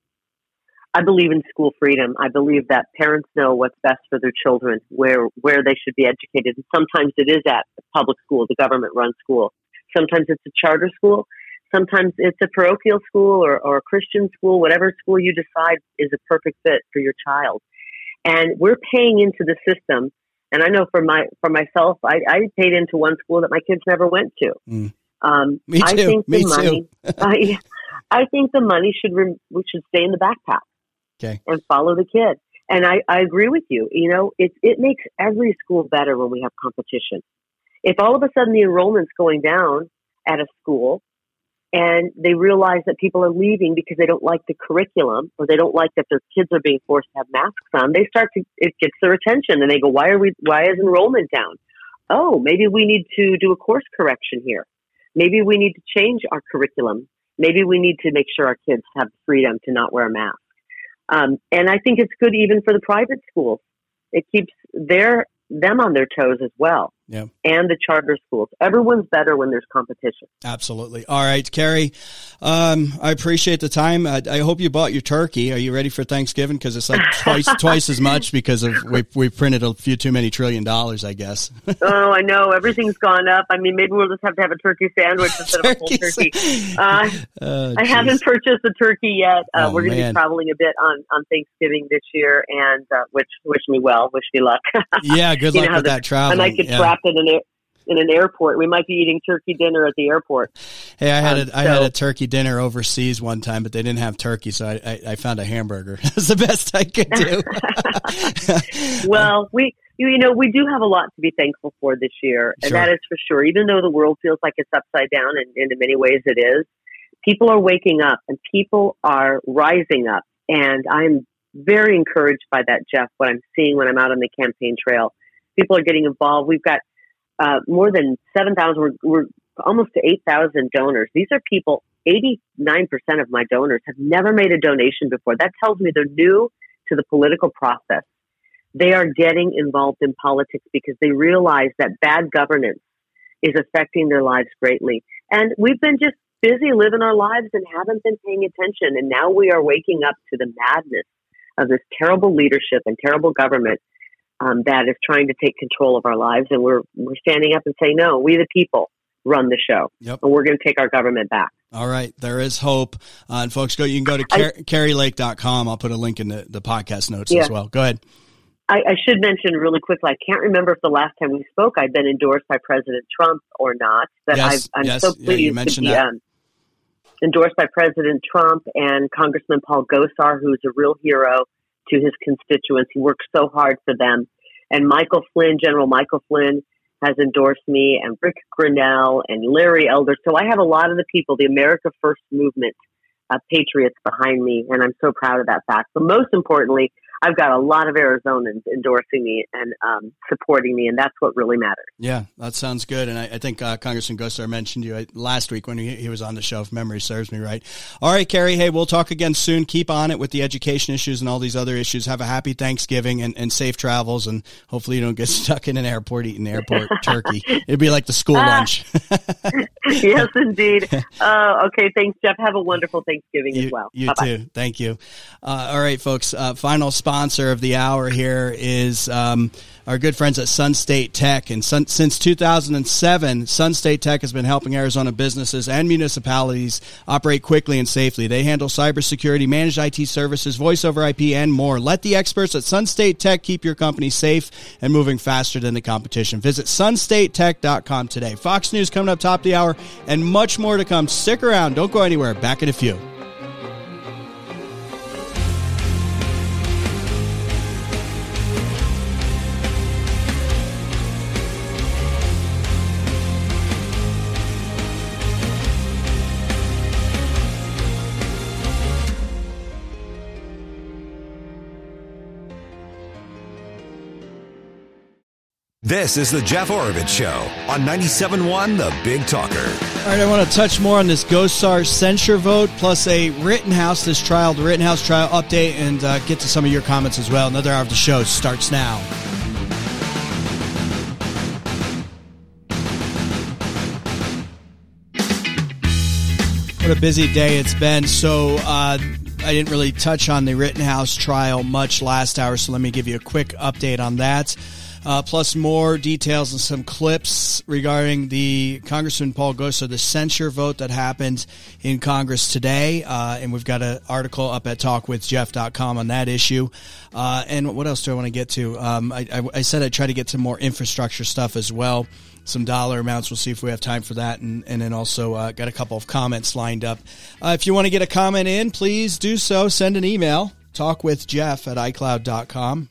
Speaker 3: I believe in school freedom. I believe that parents know what's best for their children, where where they should be educated. And sometimes it is at a public school, the government-run school. Sometimes it's a charter school. Sometimes it's a parochial school or, or a Christian school, whatever school you decide is a perfect fit for your child. And we're paying into the system. And I know for my for myself, I, I paid into one school that my kids never went to. Mm. Um,
Speaker 2: Me too.
Speaker 3: I think
Speaker 2: Me
Speaker 3: the money, I, I think the money should re- we should stay in the backpack.
Speaker 2: Okay.
Speaker 3: And follow the kid. And I, I agree with you. You know, it it makes every school better when we have competition. If all of a sudden the enrollment's going down at a school, and they realize that people are leaving because they don't like the curriculum, or they don't like that their kids are being forced to have masks on, they start to, it gets their attention, and they go, why are we, why is enrollment down? Oh, maybe we need to do a course correction here. Maybe we need to change our curriculum. Maybe we need to make sure our kids have freedom to not wear a mask. Um, and I think it's good even for the private schools. It keeps their them on their toes as well.
Speaker 2: Yeah.
Speaker 3: And the charter schools. Everyone's better when there's competition.
Speaker 2: Absolutely. All right, Carrie, um, I appreciate the time. I, I hope you bought your turkey. Are you ready for Thanksgiving? Because it's like twice twice as much because of we we printed a few too many trillion dollars, I guess.
Speaker 3: Oh, I know. Everything's gone up. I mean, maybe we'll just have to have a turkey sandwich instead of a whole turkey. Uh,
Speaker 2: oh,
Speaker 3: I haven't purchased a turkey yet. Uh,
Speaker 2: oh,
Speaker 3: we're going to be traveling a bit on, on Thanksgiving this year, and uh, which wish me well, wish me luck.
Speaker 2: Yeah, good luck with
Speaker 3: the,
Speaker 2: that travel.
Speaker 3: And I could
Speaker 2: yeah.
Speaker 3: trapped in an air, in an airport. We might be eating turkey dinner at the airport.
Speaker 2: Hey, I had
Speaker 3: um,
Speaker 2: a, I
Speaker 3: so,
Speaker 2: had a turkey dinner overseas one time, but they didn't have turkey, so I, I, I found a hamburger. That's the best I could do.
Speaker 3: Well, we you, you know we do have a lot to be thankful for this year, and
Speaker 2: Sure.
Speaker 3: that is for sure. Even though the world feels like it's upside down, and, and in many ways it is, people are waking up and people are rising up, and I'm very encouraged by that, Jeff. What I'm seeing when I'm out on the campaign trail, people are getting involved. We've got uh, more than seven thousand. We're, we're almost to eight thousand donors. These are people. eighty-nine percent of my donors have never made a donation before. That tells me they're new to the political process. They are getting involved in politics because they realize that bad governance is affecting their lives greatly. And we've been just busy living our lives and haven't been paying attention. And now we are waking up to the madness of this terrible leadership and terrible government um, that is trying to take control of our lives. And we're we're standing up and saying, no, we the people run the show.
Speaker 2: Yep.
Speaker 3: And we're going to take our government back.
Speaker 2: All right. There is hope. Uh, and folks, go. You can go to car- carrie lake dot com. I'll put a link in the, the podcast notes
Speaker 3: yeah.
Speaker 2: as well. Go ahead.
Speaker 3: I, I should mention really quickly, I can't remember if the last time we spoke I'd been endorsed by President Trump or not. But
Speaker 2: Yes,
Speaker 3: I've, I'm
Speaker 2: yes.
Speaker 3: so
Speaker 2: Yeah,
Speaker 3: pleased
Speaker 2: you
Speaker 3: to
Speaker 2: mentioned
Speaker 3: be
Speaker 2: that.
Speaker 3: um, endorsed by President Trump and Congressman Paul Gosar, who's a real hero to his constituents. He works so hard for them. And Michael Flynn, General Michael Flynn, has endorsed me, and Rick Grinnell and Larry Elder. So I have a lot of the people, the America First movement uh, patriots behind me, and I'm so proud of that fact. But most importantly, I've got a lot of Arizonans endorsing me and um, supporting me, and that's what really matters.
Speaker 2: Yeah, that sounds good. And I, I think uh, Congressman Gosar mentioned you last week when he, he was on the show, if memory serves me right. All right, Carrie, hey, we'll talk again soon. Keep on it with the education issues and all these other issues. Have a happy Thanksgiving and, and safe travels, and hopefully you don't get stuck in an airport eating airport turkey. It'd be like the school lunch.
Speaker 3: Yes, indeed. Uh, okay, thanks, Jeff. Have a wonderful Thanksgiving
Speaker 2: you,
Speaker 3: as well.
Speaker 2: You
Speaker 3: Bye-bye.
Speaker 2: too. Thank you. Uh, all right, folks. Uh, final sponsor of the hour here is um, our good friends at Sun State Tech. And Sun, since two thousand seven, Sun State Tech has been helping Arizona businesses and municipalities operate quickly and safely. They handle cybersecurity, managed I T services, voice over I P, and more. Let the experts at Sun State Tech keep your company safe and moving faster than the competition. Visit sun state tech dot com today. Fox News coming up top of the hour, and much more to come. Stick around. Don't go anywhere. Back in a few.
Speaker 1: This is the Jeff Oravits Show on ninety-seven point one The Big Talker.
Speaker 2: All right, I want to touch more on this Gosar censure vote, plus a Rittenhouse, this trial, the Rittenhouse trial update, and uh, get to some of your comments as well. Another hour of the show starts now. What a busy day it's been. So uh, I didn't really touch on the Rittenhouse trial much last hour, so let me give you a quick update on that. uh, plus more details and some clips regarding the Congressman Paul Gosar, the censure vote that happened in Congress today. Uh, and we've got an article up at talk with jeff dot com on that issue. Uh, and what else do I want to get to? Um, I, I, I said I'd try to get to more infrastructure stuff as well. Some dollar amounts. We'll see if we have time for that. And, and then also uh, got a couple of comments lined up. Uh, if you want to get a comment in, please do so. Send an email. talkwithjeff at icloud dot com.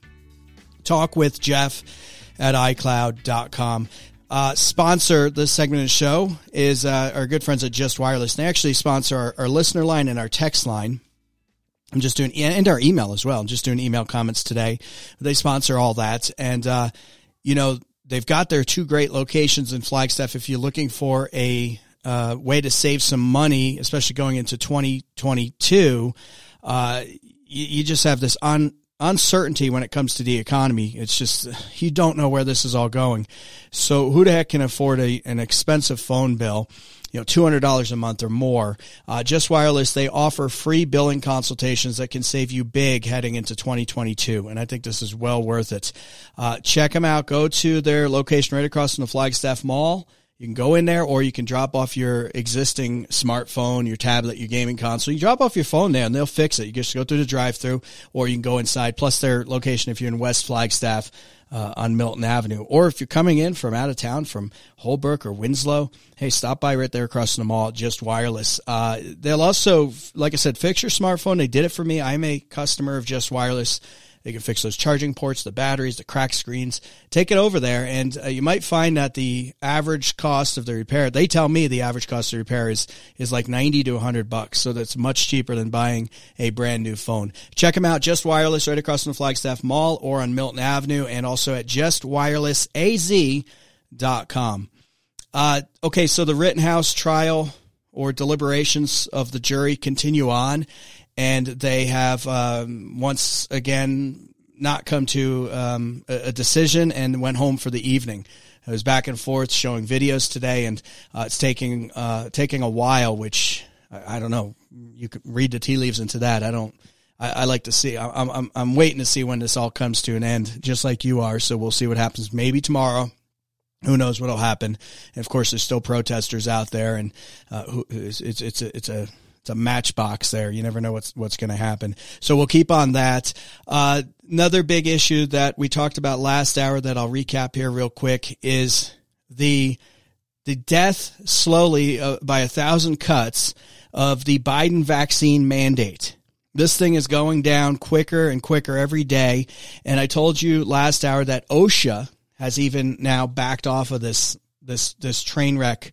Speaker 2: talkwithjeff at icloud dot com. Uh, sponsor this segment of the show is uh, our good friends at Just Wireless. They actually sponsor our, our listener line and our text line. I'm just doing, and our email as well. I'm just doing email comments today. They sponsor all that. And, uh, you know, they've got their two great locations in Flagstaff. If you're looking for a uh, way to save some money, especially going into twenty twenty-two, uh, you, you just have this un, uncertainty when it comes to the economy. It's just, you don't know where this is all going. So who the heck can afford a, an expensive phone bill? You know, two hundred dollars a month or more. Uh, Just Wireless, they offer free billing consultations that can save you big heading into twenty twenty-two, and I think this is well worth it. Uh, check them out. Go to their location right across from the Flagstaff Mall. You can go in there, or you can drop off your existing smartphone, your tablet, your gaming console. You drop off your phone there, and they'll fix it. You just go through the drive-thru, or you can go inside. Plus their location if you're in West Flagstaff, Uh, on Milton Avenue. Or if you're coming in from out of town, from Holbrook or Winslow, hey, stop by right there across the mall, Just Wireless. Uh, they'll also, like I said, fix your smartphone. They did it for me. I'm a customer of Just Wireless. They can fix those charging ports, the batteries, the cracked screens. Take it over there, and uh, you might find that the average cost of the repair, they tell me the average cost of repair is is like ninety to one hundred bucks, so that's much cheaper than buying a brand new phone. Check them out, Just Wireless, right across from the Flagstaff Mall or on Milton Avenue, and also at just wireless a z dot com. Uh, okay, so the Rittenhouse trial or deliberations of the jury continue on. And they have um, once again not come to um, a, a decision and went home for the evening. It was back and forth, showing videos today, and uh, it's taking uh, taking a while. Which I, I don't know. You could read the tea leaves into that. I don't. I, I like to see. I, I'm I'm I'm waiting to see when this all comes to an end, just like you are. So we'll see what happens. Maybe tomorrow. Who knows what'll happen? And of course, there's still protesters out there, and uh, who, it's it's it's a, it's a It's a matchbox there. You never know what's what's going to happen. So we'll keep on that. Uh, another big issue that we talked about last hour that I'll recap here real quick is the the death slowly uh, by a thousand cuts of the Biden vaccine mandate. This thing is going down quicker and quicker every day. And I told you last hour that OSHA has even now backed off of this this this train wreck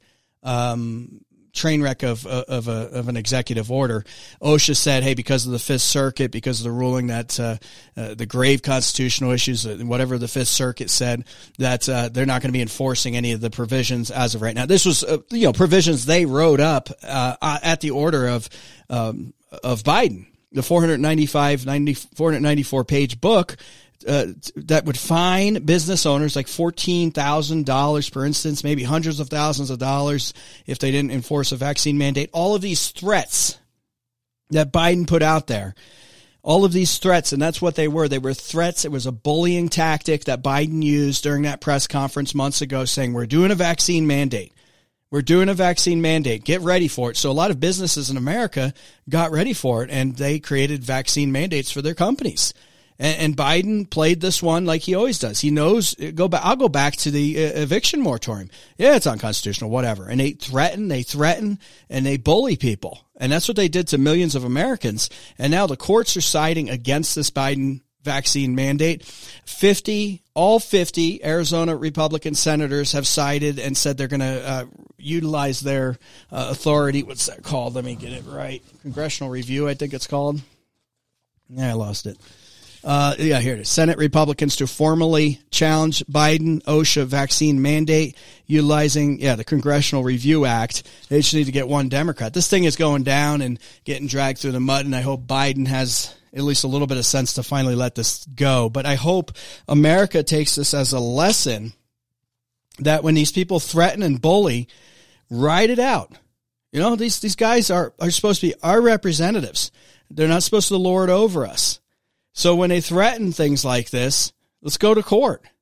Speaker 2: um train wreck of of a of an executive order. OSHA said, hey, because of the Fifth Circuit, because of the ruling that uh, uh, the grave constitutional issues, uh, whatever the Fifth Circuit said, that uh, they're not going to be enforcing any of the provisions as of right now. This was uh, you know provisions they wrote up uh, at the order of um, of Biden, the four ninety-five, four ninety-four page book. Uh, that would fine business owners like fourteen thousand dollars, for instance, maybe hundreds of thousands of dollars if they didn't enforce a vaccine mandate. All of these threats that Biden put out there, all of these threats, and that's what they were. They were threats. It was a bullying tactic that Biden used during that press conference months ago, saying, we're doing a vaccine mandate. We're doing a vaccine mandate. Get ready for it. So a lot of businesses in America got ready for it, and they created vaccine mandates for their companies. And Biden played this one like he always does. He knows, go back, I'll go back to the eviction moratorium. Yeah, it's unconstitutional, whatever. And they threaten, they threaten, and they bully people. And that's what they did to millions of Americans. And now the courts are siding against this Biden vaccine mandate. fifty, all fifty Arizona Republican senators have sided and said they're going to uh, utilize their uh, authority. What's that called? Let me get it right. Congressional review, I think it's called. Yeah, I lost it. Uh, yeah, here it is. Senate Republicans to formally challenge Biden OSHA vaccine mandate utilizing, yeah, the Congressional Review Act. They just need to get one Democrat. This thing is going down and getting dragged through the mud, and I hope Biden has at least a little bit of sense to finally let this go. But I hope America takes this as a lesson that when these people threaten and bully, ride it out. You know, these, these guys are, are supposed to be our representatives. They're not supposed to lord over us. So when they threaten things like this, let's go to court.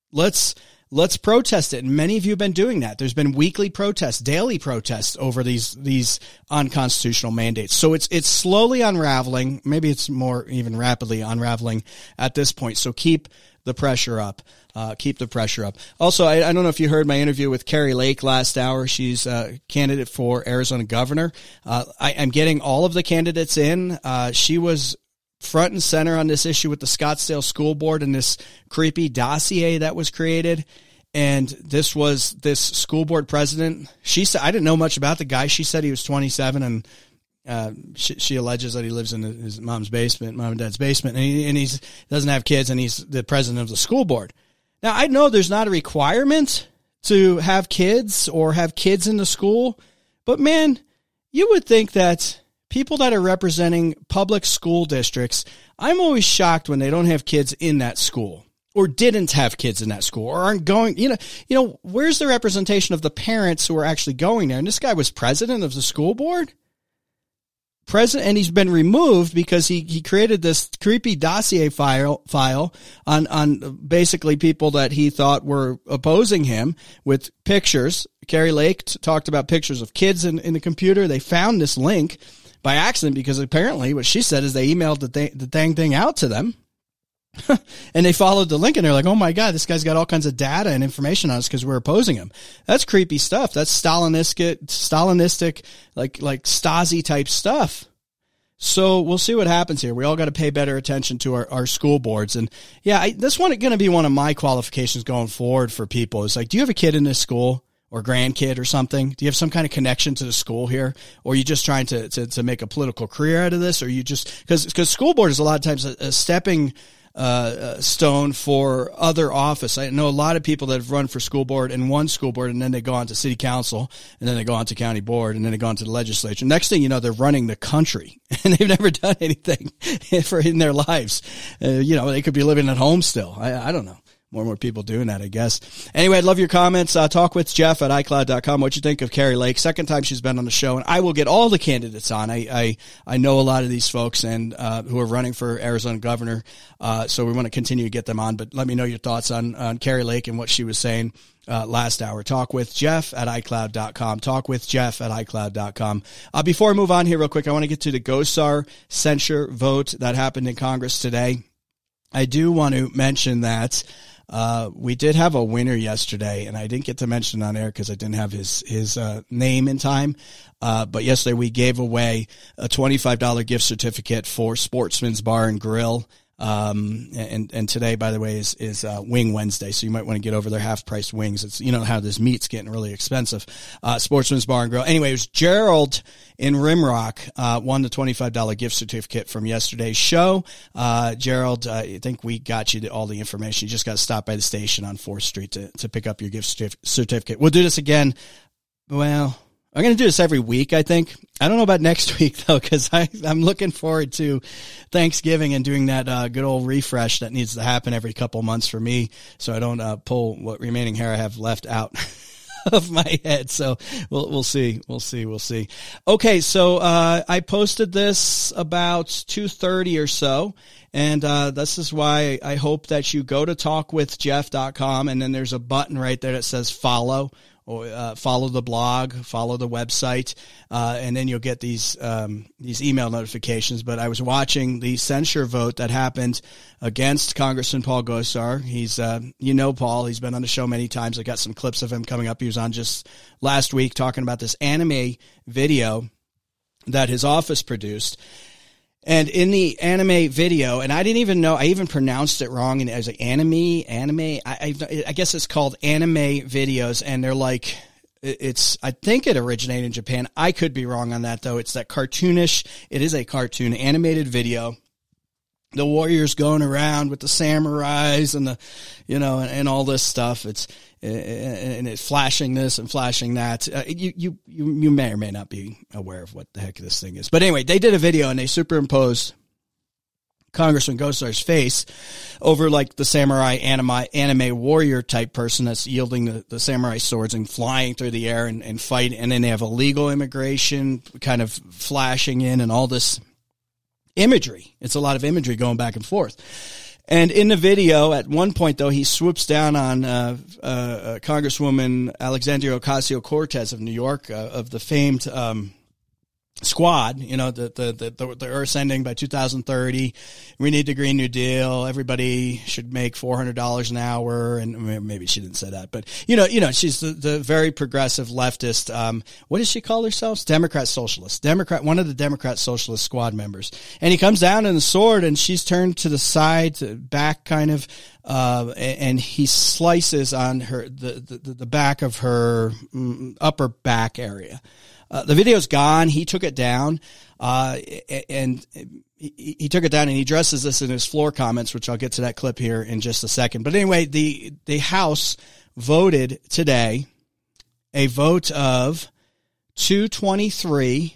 Speaker 2: Let's let's protest it. And many of you have been doing that. There's been weekly protests, daily protests over these these unconstitutional mandates. So it's it's slowly unraveling. Maybe it's more even rapidly unraveling at this point. So keep the pressure up. Uh, keep the pressure up. Also, I, I don't know if you heard my interview with Kari Lake last hour. She's a candidate for Arizona governor. Uh, I, I'm getting all of the candidates in. Uh, she was front and center on this issue with the Scottsdale School Board and this creepy dossier that was created. And this was this school board president. She said, I didn't know much about the guy. She said he was twenty-seven, and uh, she, she alleges that he lives in his mom's basement, mom and dad's basement, and he and he's doesn't have kids, and he's the president of the school board. Now, I know there's not a requirement to have kids or have kids in the school, but man, you would think that people that are representing public school districts, I'm always shocked when they don't have kids in that school or didn't have kids in that school or aren't going, you know, you know, where's the representation of the parents who are actually going there? And this guy was president of the school board. President, and he's been removed because he, he created this creepy dossier file file on, on basically people that he thought were opposing him with pictures. Kari Lake t- talked about pictures of kids in, in the computer. They found this link by accident because apparently what she said is they emailed the, th- the dang thing out to them. And they followed the link and they're like, oh my God, this guy's got all kinds of data and information on us because we're opposing him. That's creepy stuff. That's Stalinistic, Stalinistic, like, like Stasi type stuff. So we'll see what happens here. We all got to pay better attention to our, our school boards. And yeah, I, this one is going to be one of my qualifications going forward for people. It's like, do you have a kid in this school or grandkid or something? Do you have some kind of connection to the school here? Or are you just trying to, to, to make a political career out of this? Or you just, cause, cause school board is a lot of times a, a stepping Uh, stone for other office. I know a lot of people that have run for school board and one school board, and then they go on to city council, and then they go on to county board, and then they go on to the legislature. Next thing you know, they're running the country, and they've never done anything for in their lives. Uh, you know, they could be living at home still. I, I don't know. More and more people doing that, I guess. Anyway, I'd love your comments. Uh, talk with Jeff at i cloud dot com. What you think of Kari Lake? Second time she's been on the show, and I will get all the candidates on. I I, I know a lot of these folks and uh, who are running for Arizona governor, uh, so we want to continue to get them on. But let me know your thoughts on, on Kari Lake and what she was saying uh, last hour. Talk with Jeff at i cloud dot com. Talk with Jeff at i cloud dot com. Uh, before I move on here real quick, I want to get to the Gosar censure vote that happened in Congress today. I do want to mention that Uh, we did have a winner yesterday, and I didn't get to mention it on air because I didn't have his his uh, name in time. Uh, but yesterday we gave away a twenty-five dollars gift certificate for Sportsman's Bar and Grill. Um, and, and today, by the way, is, is, uh, Wing Wednesday. So you might want to get over their half price wings. It's, you know how this meat's getting really expensive. Uh, Sportsman's Bar and Grill. Anyway, it was Gerald in Rimrock, uh, won the twenty-five dollars gift certificate from yesterday's show. Uh, Gerald, uh, I think we got you all the information. You just got to stop by the station on fourth street to, to pick up your gift certif- certificate. We'll do this again. Well, I'm going to do this every week, I think. I don't know about next week, though, because I'm looking forward to Thanksgiving and doing that uh, good old refresh that needs to happen every couple months for me so I don't uh, pull what remaining hair I have left out of my head. So we'll we'll see. We'll see. We'll see. Okay, so uh, I posted this about two thirty or so, and uh, this is why I hope that you go to talk with jeff dot com, and then there's a button right there that says follow. Or uh, follow the blog, follow the website, uh, and then you'll get these um, these email notifications. But I was watching the censure vote that happened against Congressman Paul Gosar. He's, uh, you know, Paul. He's been on the show many times. I got some clips of him coming up. He was on just last week talking about this anime video that his office produced. And in the anime video, and I didn't even know, I even pronounced it wrong, and it was like anime, anime, I, I, I guess it's called anime videos, and they're like, it's, I think it originated in Japan. I could be wrong on that, though. It's that cartoonish, it is a cartoon animated video. The warriors going around with the samurais and the, you know, and, and all this stuff. It's, and it's flashing this and flashing that. Uh, you, you, you, you may or may not be aware of what the heck this thing is. But anyway, they did a video and they superimposed Congressman Gosar's face over like the samurai anime, anime warrior type person that's yielding the, the samurai swords and flying through the air and, and fight. And then they have illegal immigration kind of flashing in and all this imagery. It's a lot of imagery going back and forth. And in the video, at one point, though, he swoops down on uh, uh, Congresswoman Alexandria Ocasio-Cortez of New York, uh, of the famed um, Squad, you know, the, the, the, the, the Earth's ending by two thousand thirty. We need the Green New Deal. Everybody should make four hundred dollars an hour. And maybe she didn't say that, but you know, you know, she's the, the very progressive leftist. Um, what does she call herself? Democrat socialist, Democrat, one of the Democrat Socialist Squad members. And he comes down in the sword and she's turned to the side, to back kind of, uh, and he slices on her, the, the, the back of her upper back area. Uh, the video's gone. He took it down, uh, and he, he took it down and he addresses this in his floor comments, which I'll get to that clip here in just a second. But anyway, the, the House voted today a vote of two twenty-three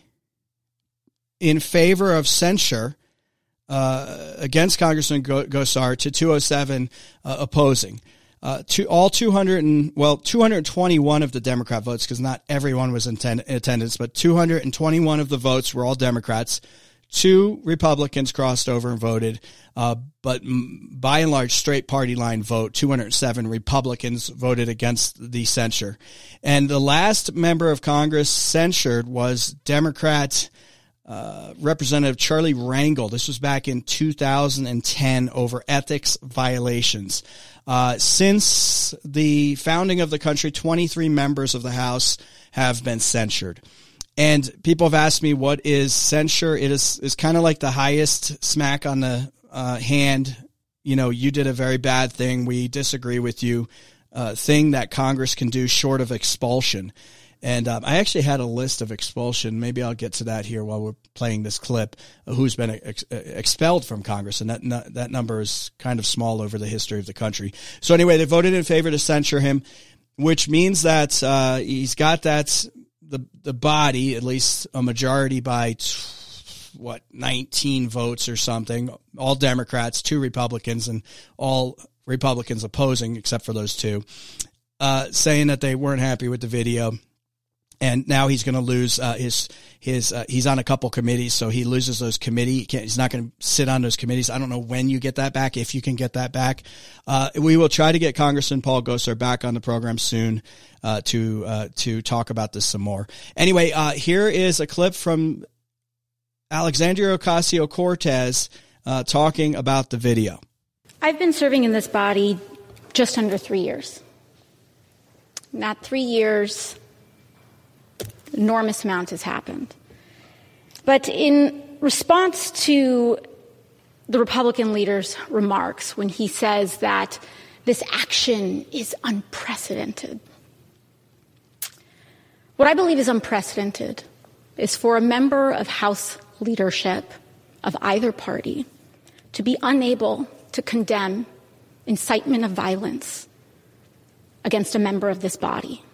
Speaker 2: in favor of censure, uh, against Congressman Gosar to two oh seven, uh, opposing. Uh, to all two hundred and well, two hundred twenty-one of the Democrat votes, because not everyone was in ten, attendance, but two hundred twenty-one of the votes were all Democrats. Two Republicans crossed over and voted, uh, but m- by and large, straight party line vote. two hundred seven Republicans voted against the censure, and the last member of Congress censured was Democrat Uh, Representative Charlie Rangel. This was back in two thousand ten over ethics violations. Uh, since the founding of the country, twenty-three members of the House have been censured. And people have asked me, what is censure? It is, is kind of like the highest smack on the uh, hand. You know, you did a very bad thing. We disagree with you. Uh, thing that Congress can do short of expulsion. And um, I actually had a list of expulsion. Maybe I'll get to that here while we're playing this clip, uh, who's been ex- expelled from Congress. And that n- that number is kind of small over the history of the country. So anyway, they voted in favor to censure him, which means that uh, he's got that, the the body, at least a majority by, t- what, nineteen votes or something, all Democrats, two Republicans, and all Republicans opposing except for those two, uh, saying that they weren't happy with the video. And now he's going to lose uh, his his. Uh, he's on a couple committees, so he loses those committee. He can't, he's not going to sit on those committees. I don't know when you get that back, if you can get that back. Uh, we will try to get Congressman Paul Gosar back on the program soon uh, to uh, to talk about this some more. Anyway, uh, here is a clip from Alexandria Ocasio-Cortez uh, talking about the video.
Speaker 4: I've been serving in this body just under three years. Not three years. Enormous amount has happened. But in response to the Republican leader's remarks when he says that this action is unprecedented, what I believe is unprecedented is for a member of House leadership of either party to be unable to condemn incitement of violence against a member of this body.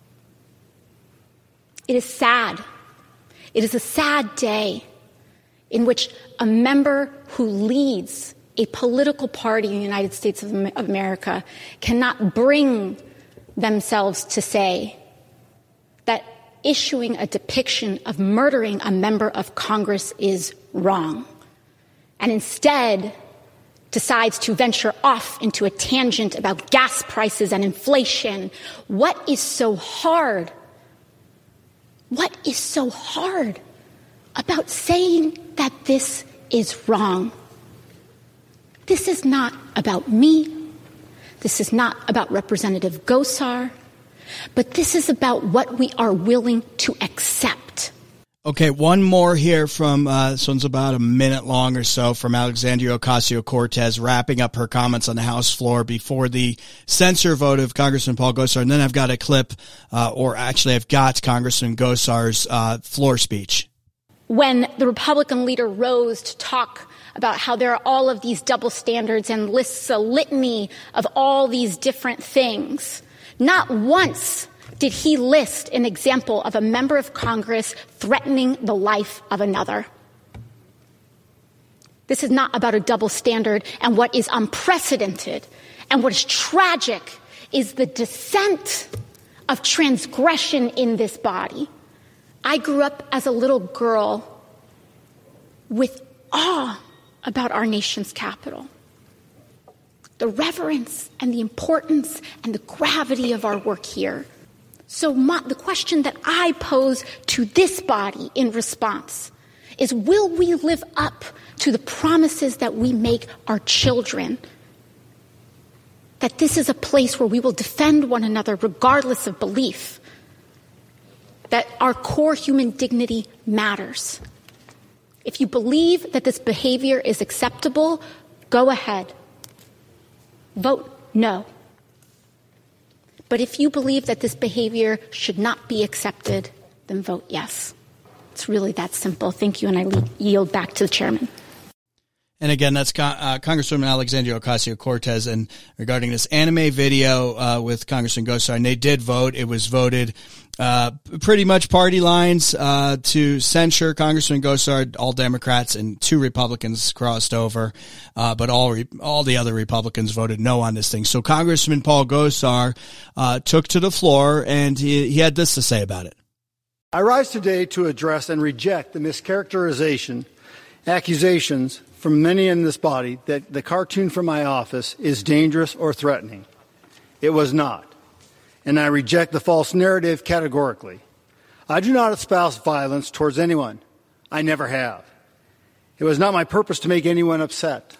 Speaker 4: It is sad. It is a sad day in which a member who leads a political party in the United States of America cannot bring themselves to say that issuing a depiction of murdering a member of Congress is wrong, and instead decides to venture off into a tangent about gas prices and inflation. What is so hard What is so hard about saying that this is wrong? This is not about me. This is not about Representative Gosar. But this is about what we are willing to accept.
Speaker 2: Okay, one more here from, uh, this one's about a minute long or so, from Alexandria Ocasio-Cortez wrapping up her comments on the House floor before the censure vote of Congressman Paul Gosar. And then I've got a clip, uh, or actually I've got Congressman Gosar's uh, floor speech.
Speaker 4: When the Republican leader rose to talk about how there are all of these double standards and lists a litany of all these different things, not once did he list an example of a member of Congress threatening the life of another. This is not about a double standard, and what is unprecedented and what is tragic is the descent of transgression in this body. I grew up as a little girl with awe about our nation's capital. the reverence and the importance and the gravity of our work here. So my, the question that I pose to this body in response is, will we live up to the promises that we make our children? That this is a place where we will defend one another regardless of belief. That our core human dignity matters. If you believe that this behavior is acceptable, go ahead. Vote no. But if you believe that this behavior should not be accepted, then vote yes. It's really that simple. Thank you, and I yield back to the chairman.
Speaker 2: And again, that's uh, Congresswoman Alexandria Ocasio-Cortez. And regarding this anime video uh, with Congressman Gosar, and they did vote. It was voted uh, pretty much party lines uh, to censure Congressman Gosar. All Democrats and two Republicans crossed over, uh, but all re- all the other Republicans voted no on this thing. So Congressman Paul Gosar uh, took to the floor, and he, he had this to say about it.
Speaker 5: I rise today to address and reject the mischaracterization, accusations from many in this body that the cartoon from my office is dangerous or threatening. It was not. And I reject the false narrative categorically. I do not espouse violence towards anyone. I never have. It was not my purpose to make anyone upset.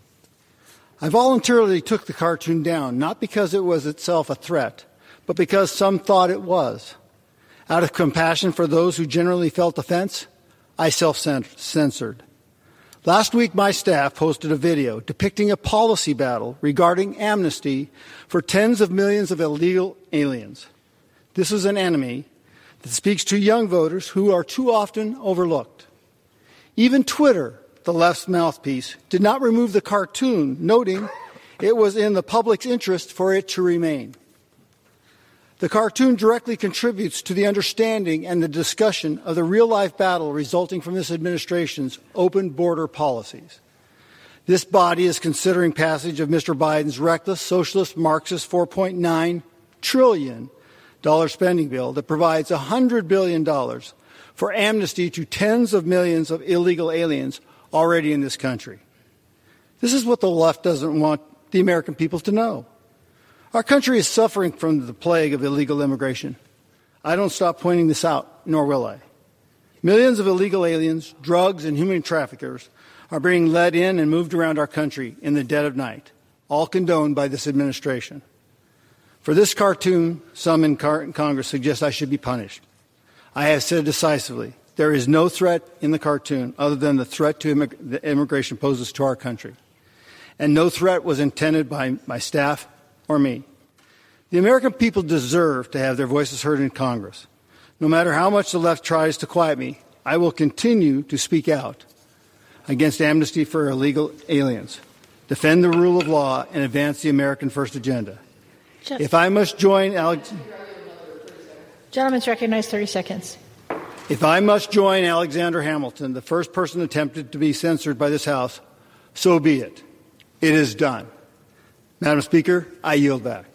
Speaker 5: I voluntarily took the cartoon down, not because it was itself a threat, but because some thought it was. Out of compassion for those who generally felt offense, I self-censored. Last week, my staff posted a video depicting a policy battle regarding amnesty for tens of millions of illegal aliens. This is an enemy that speaks to young voters who are too often overlooked. Even Twitter, the left's mouthpiece, did not remove the cartoon, noting it was in the public's interest for it to remain. The cartoon directly contributes to the understanding and the discussion of the real-life battle resulting from this administration's open border policies. This body is considering passage of Mister Biden's reckless, socialist, Marxist four point nine trillion dollars spending bill that provides one hundred billion dollars for amnesty to tens of millions of illegal aliens already in this country. This is what the left doesn't want the American people to know. Our country is suffering from the plague of illegal immigration. I don't stop pointing this out, nor will I. Millions of illegal aliens, drugs, and human traffickers are being led in and moved around our country in the dead of night, all condoned by this administration. For this cartoon, some in Congress suggest I should be punished. I have said decisively, there is no threat in the cartoon other than the threat to immig- the immigration poses to our country. And no threat was intended by my staff or me. The American people deserve to have their voices heard in Congress. No matter how much the left tries to quiet me, I will continue to speak out against amnesty for illegal aliens, defend the rule of law, and advance the American First agenda. Just if I must join Alex...
Speaker 6: Gentleman's recognized thirty seconds.
Speaker 5: If I must join Alexander Hamilton, the first person attempted to be censored by this House, so be it. It is done. Madam Speaker, I yield back.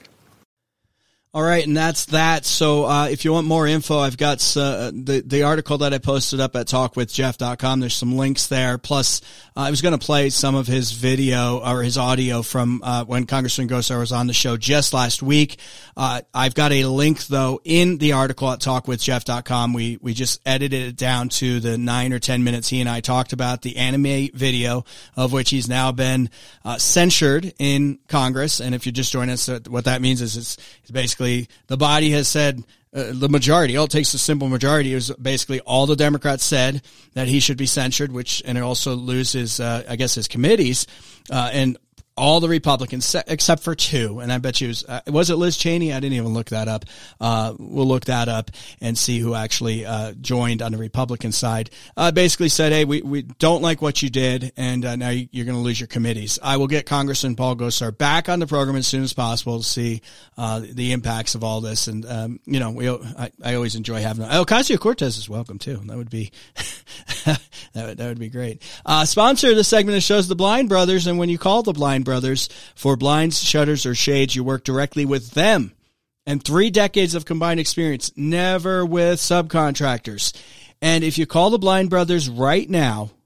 Speaker 2: All right, and that's that. So uh, if you want more info, I've got uh, the the article that I posted up at talk with jeff dot com. There's some links there. Plus, uh, I was going to play some of his video or his audio from uh, when Congressman Gosar was on the show just last week. Uh, I've got a link, though, in the article at talk with jeff dot com. We, we just edited it down to the nine or ten minutes he and I talked about the anime video, of which he's now been uh, censured in Congress. And if you just join us, what that means is it's, it's basically the body has said, uh, the majority, all it takes a simple majority, is basically all the Democrats said that he should be censured, which, and it also loses, uh, I guess, his committees, uh, and all the Republicans, except for two. And I bet you it was, uh, was it Liz Cheney? I didn't even look that up. Uh, we'll look that up and see who actually, uh, joined on the Republican side. Uh, basically said, hey, we, we don't like what you did, and, uh, now you're going to lose your committees. I will get Congressman Paul Gosar back on the program as soon as possible to see, uh, the impacts of all this. And, um, you know, we, I, I always enjoy having them. Ocasio-Cortez is welcome too. That would be, that would, that would be great. Uh, sponsor of the segment of shows, the Blind Brothers. And when you call the Blind Brothers for blinds, shutters, or shades, you work directly with them. And three decades of combined experience, never with subcontractors. And if you call the Blind Brothers right now,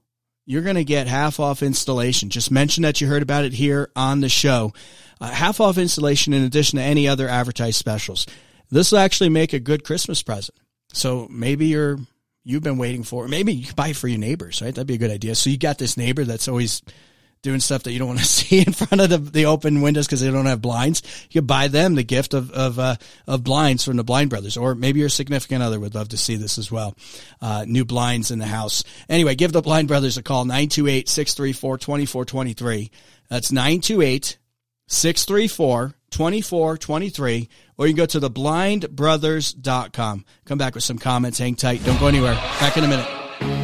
Speaker 2: you're going to get half off installation. Just mention that you heard about it here on the show. Uh, half off installation in addition to any other advertised specials. This will actually make a good Christmas present. So maybe you're, you've been waiting for, maybe you can buy it for your neighbors, right? That'd be a good idea. So you got this neighbor that's always doing stuff that you don't want to see in front of the, the open windows because they don't have blinds. You could buy them the gift of of, uh, of blinds from the Blind Brothers, or maybe your significant other would love to see this as well. Uh, new blinds in the house. Anyway, give the Blind Brothers a call, nine two eight, six three four, two four two three. That's nine two eight, six three four, two four two three, or you can go to the blind brothers dot com. Come back with some comments. Hang tight. Don't go anywhere. Back in a minute.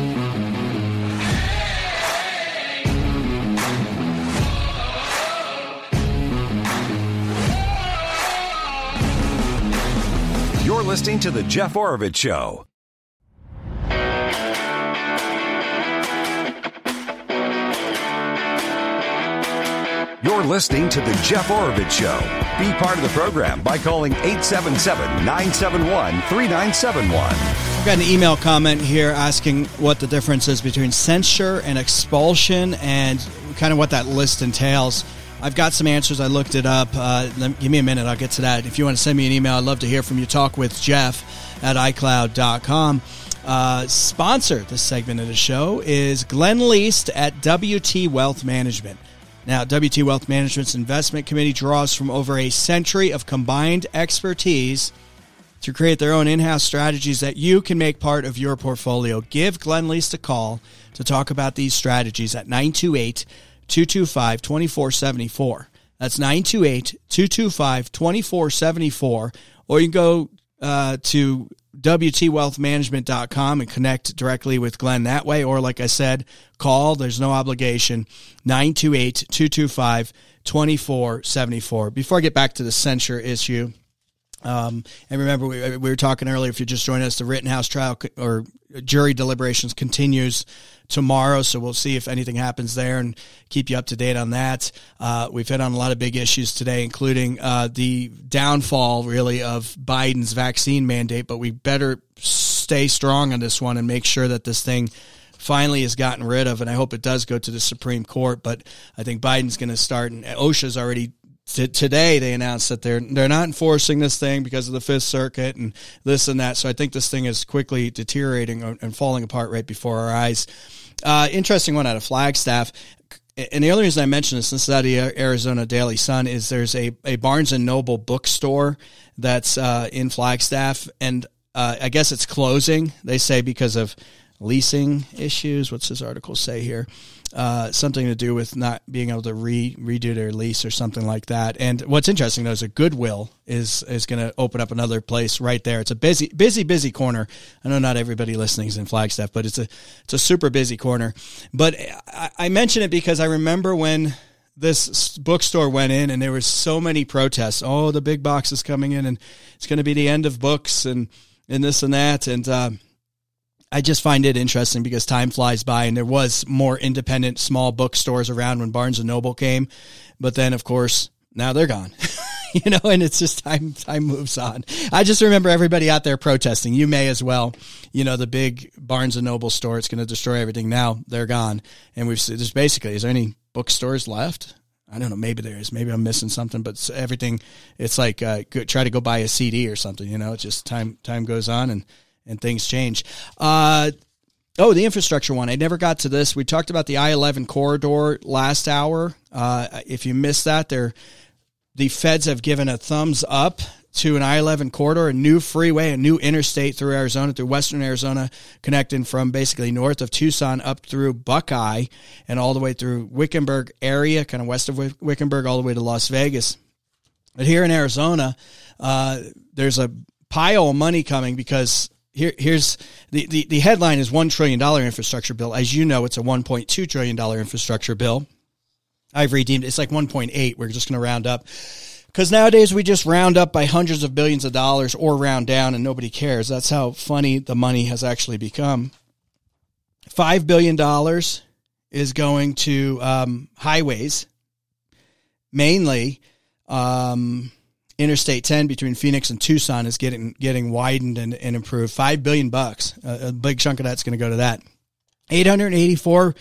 Speaker 1: You're listening to The Jeff Oravits Show. You're listening to The Jeff Oravits Show. Be part of the program by calling eight seven seven, nine seven one, three nine seven one.
Speaker 2: I've got an email comment here asking what the difference is between censure and expulsion and kind of what that list entails. I've got some answers. I looked it up. Uh, give me a minute. I'll get to that. If you want to send me an email, I'd love to hear from you. Talk with Jeff at i cloud dot com. Uh, sponsor this segment of the show is Glenn Least at W T Wealth Management. Now, W T Wealth Management's investment committee draws from over a century of combined expertise to create their own in-house strategies that you can make part of your portfolio. Give Glenn Least a call to talk about these strategies at nine two eight, two two five, two four seven four. That's nine two eight, two two five, two four seven four. Or you can go uh, to W T wealth management dot com and connect directly with Glenn that way. Or like I said, call. There's no obligation. nine two eight, two two five, two four seven four. Before I get back to the censure issue, um, and remember, we, we were talking earlier, if you're just joining us, the Rittenhouse trial or jury deliberations continues tomorrow, so we'll see if anything happens there and keep you up to date on that. Uh, we've hit on a lot of big issues today, including uh, the downfall, really, of Biden's vaccine mandate, but we better stay strong on this one and make sure that this thing finally is gotten rid of, and I hope it does go to the Supreme Court, but I think Biden's going to start, and OSHA's already today they announced that they're they're not enforcing this thing because of the Fifth Circuit and this and that. So I think this thing is quickly deteriorating and falling apart right before our eyes. Uh, interesting one out of Flagstaff. And the only reason I mention this, this is out of the Arizona Daily Sun, is there's a, a Barnes and Noble bookstore that's uh, in Flagstaff, and uh, I guess it's closing, they say, because of leasing issues. What's this article say here? Uh, something to do with not being able to re, redo their lease or something like that. And what's interesting, though, is a Goodwill is is going to open up another place right there. It's a busy, busy, busy corner. I know not everybody listening is in Flagstaff, but it's a it's a super busy corner. But I, I mention it because I remember when this bookstore went in and there were so many protests. Oh, the big box is coming in and it's going to be the end of books and, and this and that. And, uh, I just find it interesting because time flies by, and there was more independent small bookstores around when Barnes and Noble came. But then, of course, now they're gone, you know, and it's just time, time moves on. I just remember everybody out there protesting. You may as well, you know, the big Barnes and Noble store, it's going to destroy everything. Now they're gone. And we've just basically, is there any bookstores left? I don't know. Maybe there is. Maybe I'm missing something, but everything, it's like, uh, go, try to go buy a C D or something, you know, it's just time, time goes on and, and things change. Uh, oh, the infrastructure one. I never got to this. We talked about the I eleven corridor last hour. Uh, if you missed that, there, the feds have given a thumbs up to an I eleven corridor, a new freeway, a new interstate through Arizona, through western Arizona, connecting from basically north of Tucson up through Buckeye and all the way through Wickenburg area, kind of west of Wickenburg, all the way to Las Vegas. But here in Arizona, uh, there's a pile of money coming because Here, here's the, the, the headline is one trillion dollars infrastructure bill. As you know, it's a one point two trillion dollars infrastructure bill. I've redeemed it. It's like one point eight. We're just going to round up because nowadays we just round up by hundreds of billions of dollars or round down and nobody cares. That's how funny the money has actually become. five billion dollars is going to um, highways, mainly um Interstate ten between Phoenix and Tucson is getting getting widened and, and improved. Five billion bucks, a, a big chunk of that's going to go to that. Eight hundred eighty-four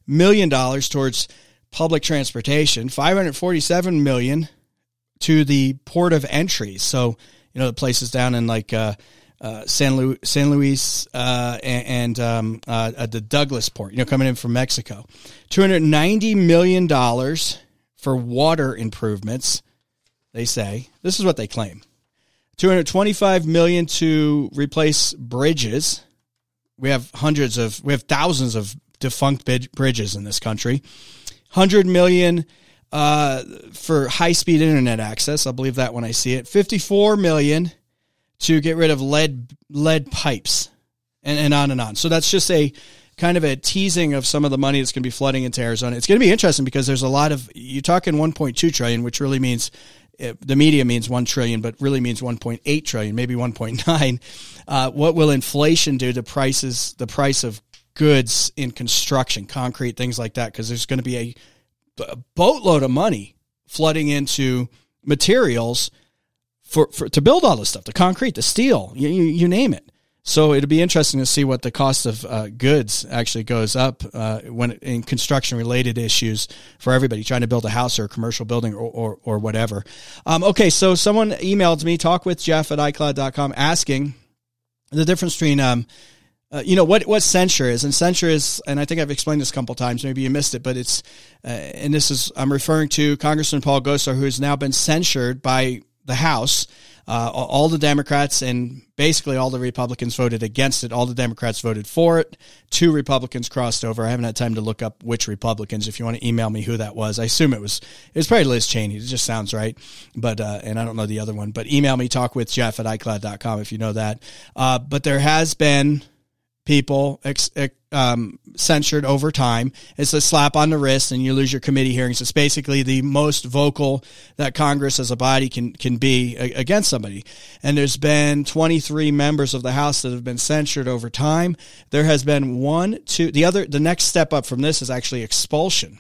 Speaker 2: million dollars towards public transportation, five hundred forty-seven million dollars to the port of entry. So, you know, the places down in like uh, uh, San, Lu- San Luis uh, and, and um, uh, uh, the Douglas port, you know, coming in from Mexico. two hundred ninety million dollars for water improvements, they say. This is what they claim. two hundred twenty-five million dollars to replace bridges. We have hundreds of, we have thousands of defunct bridges in this country. one hundred million dollars uh, for high-speed internet access. I'll believe that when I see it. fifty-four million dollars to get rid of lead lead pipes, and, and on and on. So that's just a kind of a teasing of some of the money that's going to be flooding into Arizona. It's going to be interesting because there's a lot of, you're talking one point two trillion dollars, which really means, the media means one trillion dollars, but really means one point eight trillion dollars, maybe one point nine. Uh, what will inflation do to prices, the price of goods in construction, concrete, things like that? Because there's going to be a, a boatload of money flooding into materials for, for to build all this stuff, the concrete, the steel, you, you, you name it. So it'll be interesting to see what the cost of uh, goods actually goes up uh, when in construction-related issues for everybody trying to build a house or a commercial building or or, or whatever. Um, okay, so someone emailed me, talkwithjeff at icloud dot com, asking the difference between, um, uh, you know, what, what censure is. And censure is, and I think I've explained this a couple times, maybe you missed it, but it's, uh, and this is, I'm referring to Congressman Paul Gosar, who has now been censured by the House. Uh, all the Democrats and basically all the Republicans voted against it. All the Democrats voted for it. Two Republicans crossed over. I haven't had time to look up which Republicans. If you want to email me who that was, I assume it was, it was probably Liz Cheney. It just sounds right. But, uh, and I don't know the other one, but email me, talkwithjeff at icloud dot com if you know that. Uh, but there has been people ex, ex, um, censured over time. It's a slap on the wrist and you lose your committee hearings. It's basically the most vocal that Congress as a body can, can be a, against somebody. And there's been twenty-three members of the House that have been censured over time. There has been one, two, the other, the next step up from this is actually expulsion.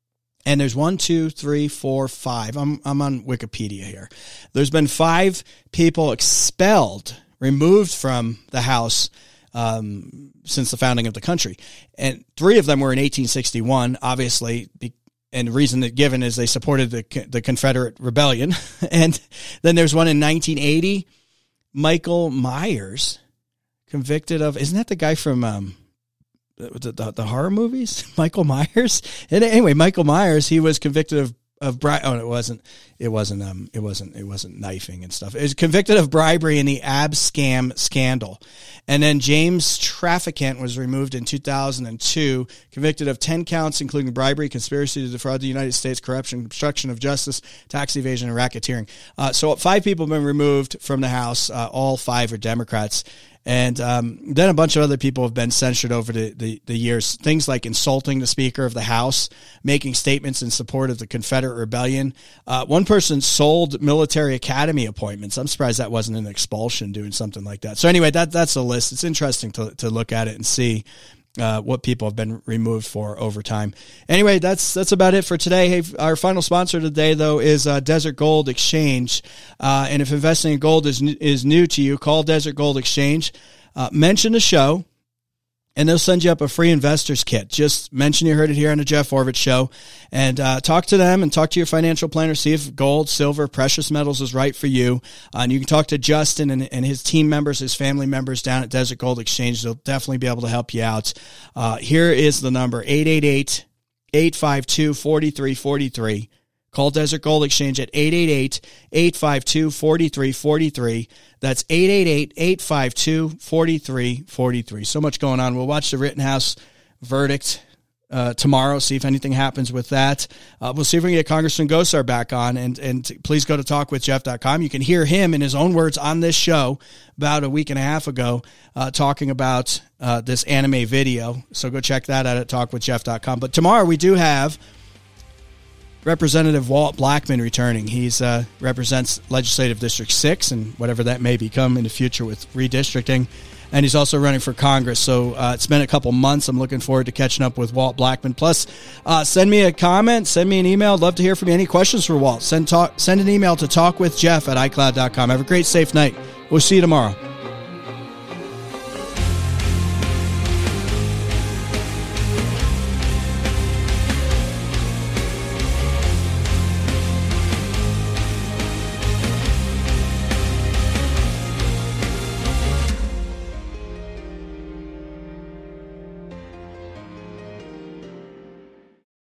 Speaker 2: And there's one, two, three, four, five. I'm, I'm on Wikipedia here. There's been five people expelled, removed from the House Um, since the founding of the country. And three of them were in eighteen sixty-one, obviously, be, and the reason that given is they supported the the Confederate Rebellion. And then there's one in nineteen eighty, Michael Myers, convicted of, isn't that the guy from um, the, the, the horror movies? Michael Myers? And anyway, Michael Myers, he was convicted of Of bri- oh, it wasn't, it wasn't, um, it wasn't, it wasn't knifing and stuff. It was convicted of bribery in the Abscam scandal. And then James Traficant was removed in two thousand two, convicted of ten counts, including bribery, conspiracy to defraud the United States, corruption, obstruction of justice, tax evasion, and racketeering. Uh, so five people have been removed from the House. Uh, all five are Democrats. And um, then a bunch of other people have been censured over the, the, the years. Things like insulting the Speaker of the House, making statements in support of the Confederate Rebellion. Uh, one person sold military academy appointments. I'm surprised that wasn't an expulsion, doing something like that. So anyway, that that's a list. It's interesting to to look at it and see uh, what people have been removed for over time. Anyway, that's that's about it for today. Hey, our final sponsor today, though, is uh, Desert Gold Exchange. Uh, and if investing in gold is is new to you, call Desert Gold Exchange. Uh, mention the show, and they'll send you up a free investor's kit. Just mention you heard it here on the Jeff Oravits Show, and uh, talk to them and talk to your financial planner. See if gold, silver, precious metals is right for you. Uh, and you can talk to Justin and, and his team members, his family members down at Desert Gold Exchange. They'll definitely be able to help you out. Uh, here is the number, eight eight eight, eight five two, four three four three. Call Desert Gold Exchange at eight eight eight, eight five two, four three four three. That's eight eight eight, eight five two, four three four three. So much going on. We'll watch the Rittenhouse verdict uh, tomorrow, see if anything happens with that. Uh, we'll see if we can get Congressman Gosar back on, and, and please go to talk with jeff dot com. You can hear him in his own words on this show about a week and a half ago uh, talking about uh, this anime video. So go check that out at talk with jeff dot com. But tomorrow we do have Representative Walt Blackman returning. He's uh, represents Legislative District six and whatever that may become in the future with redistricting. And he's also running for Congress. So uh, it's been a couple months. I'm looking forward to catching up with Walt Blackman. Plus, uh, send me a comment, send me an email. I'd love to hear from you. Any questions for Walt? Send talk, send an email to talkwithjeff at icloud dot com. Have a great, safe night. We'll see you tomorrow.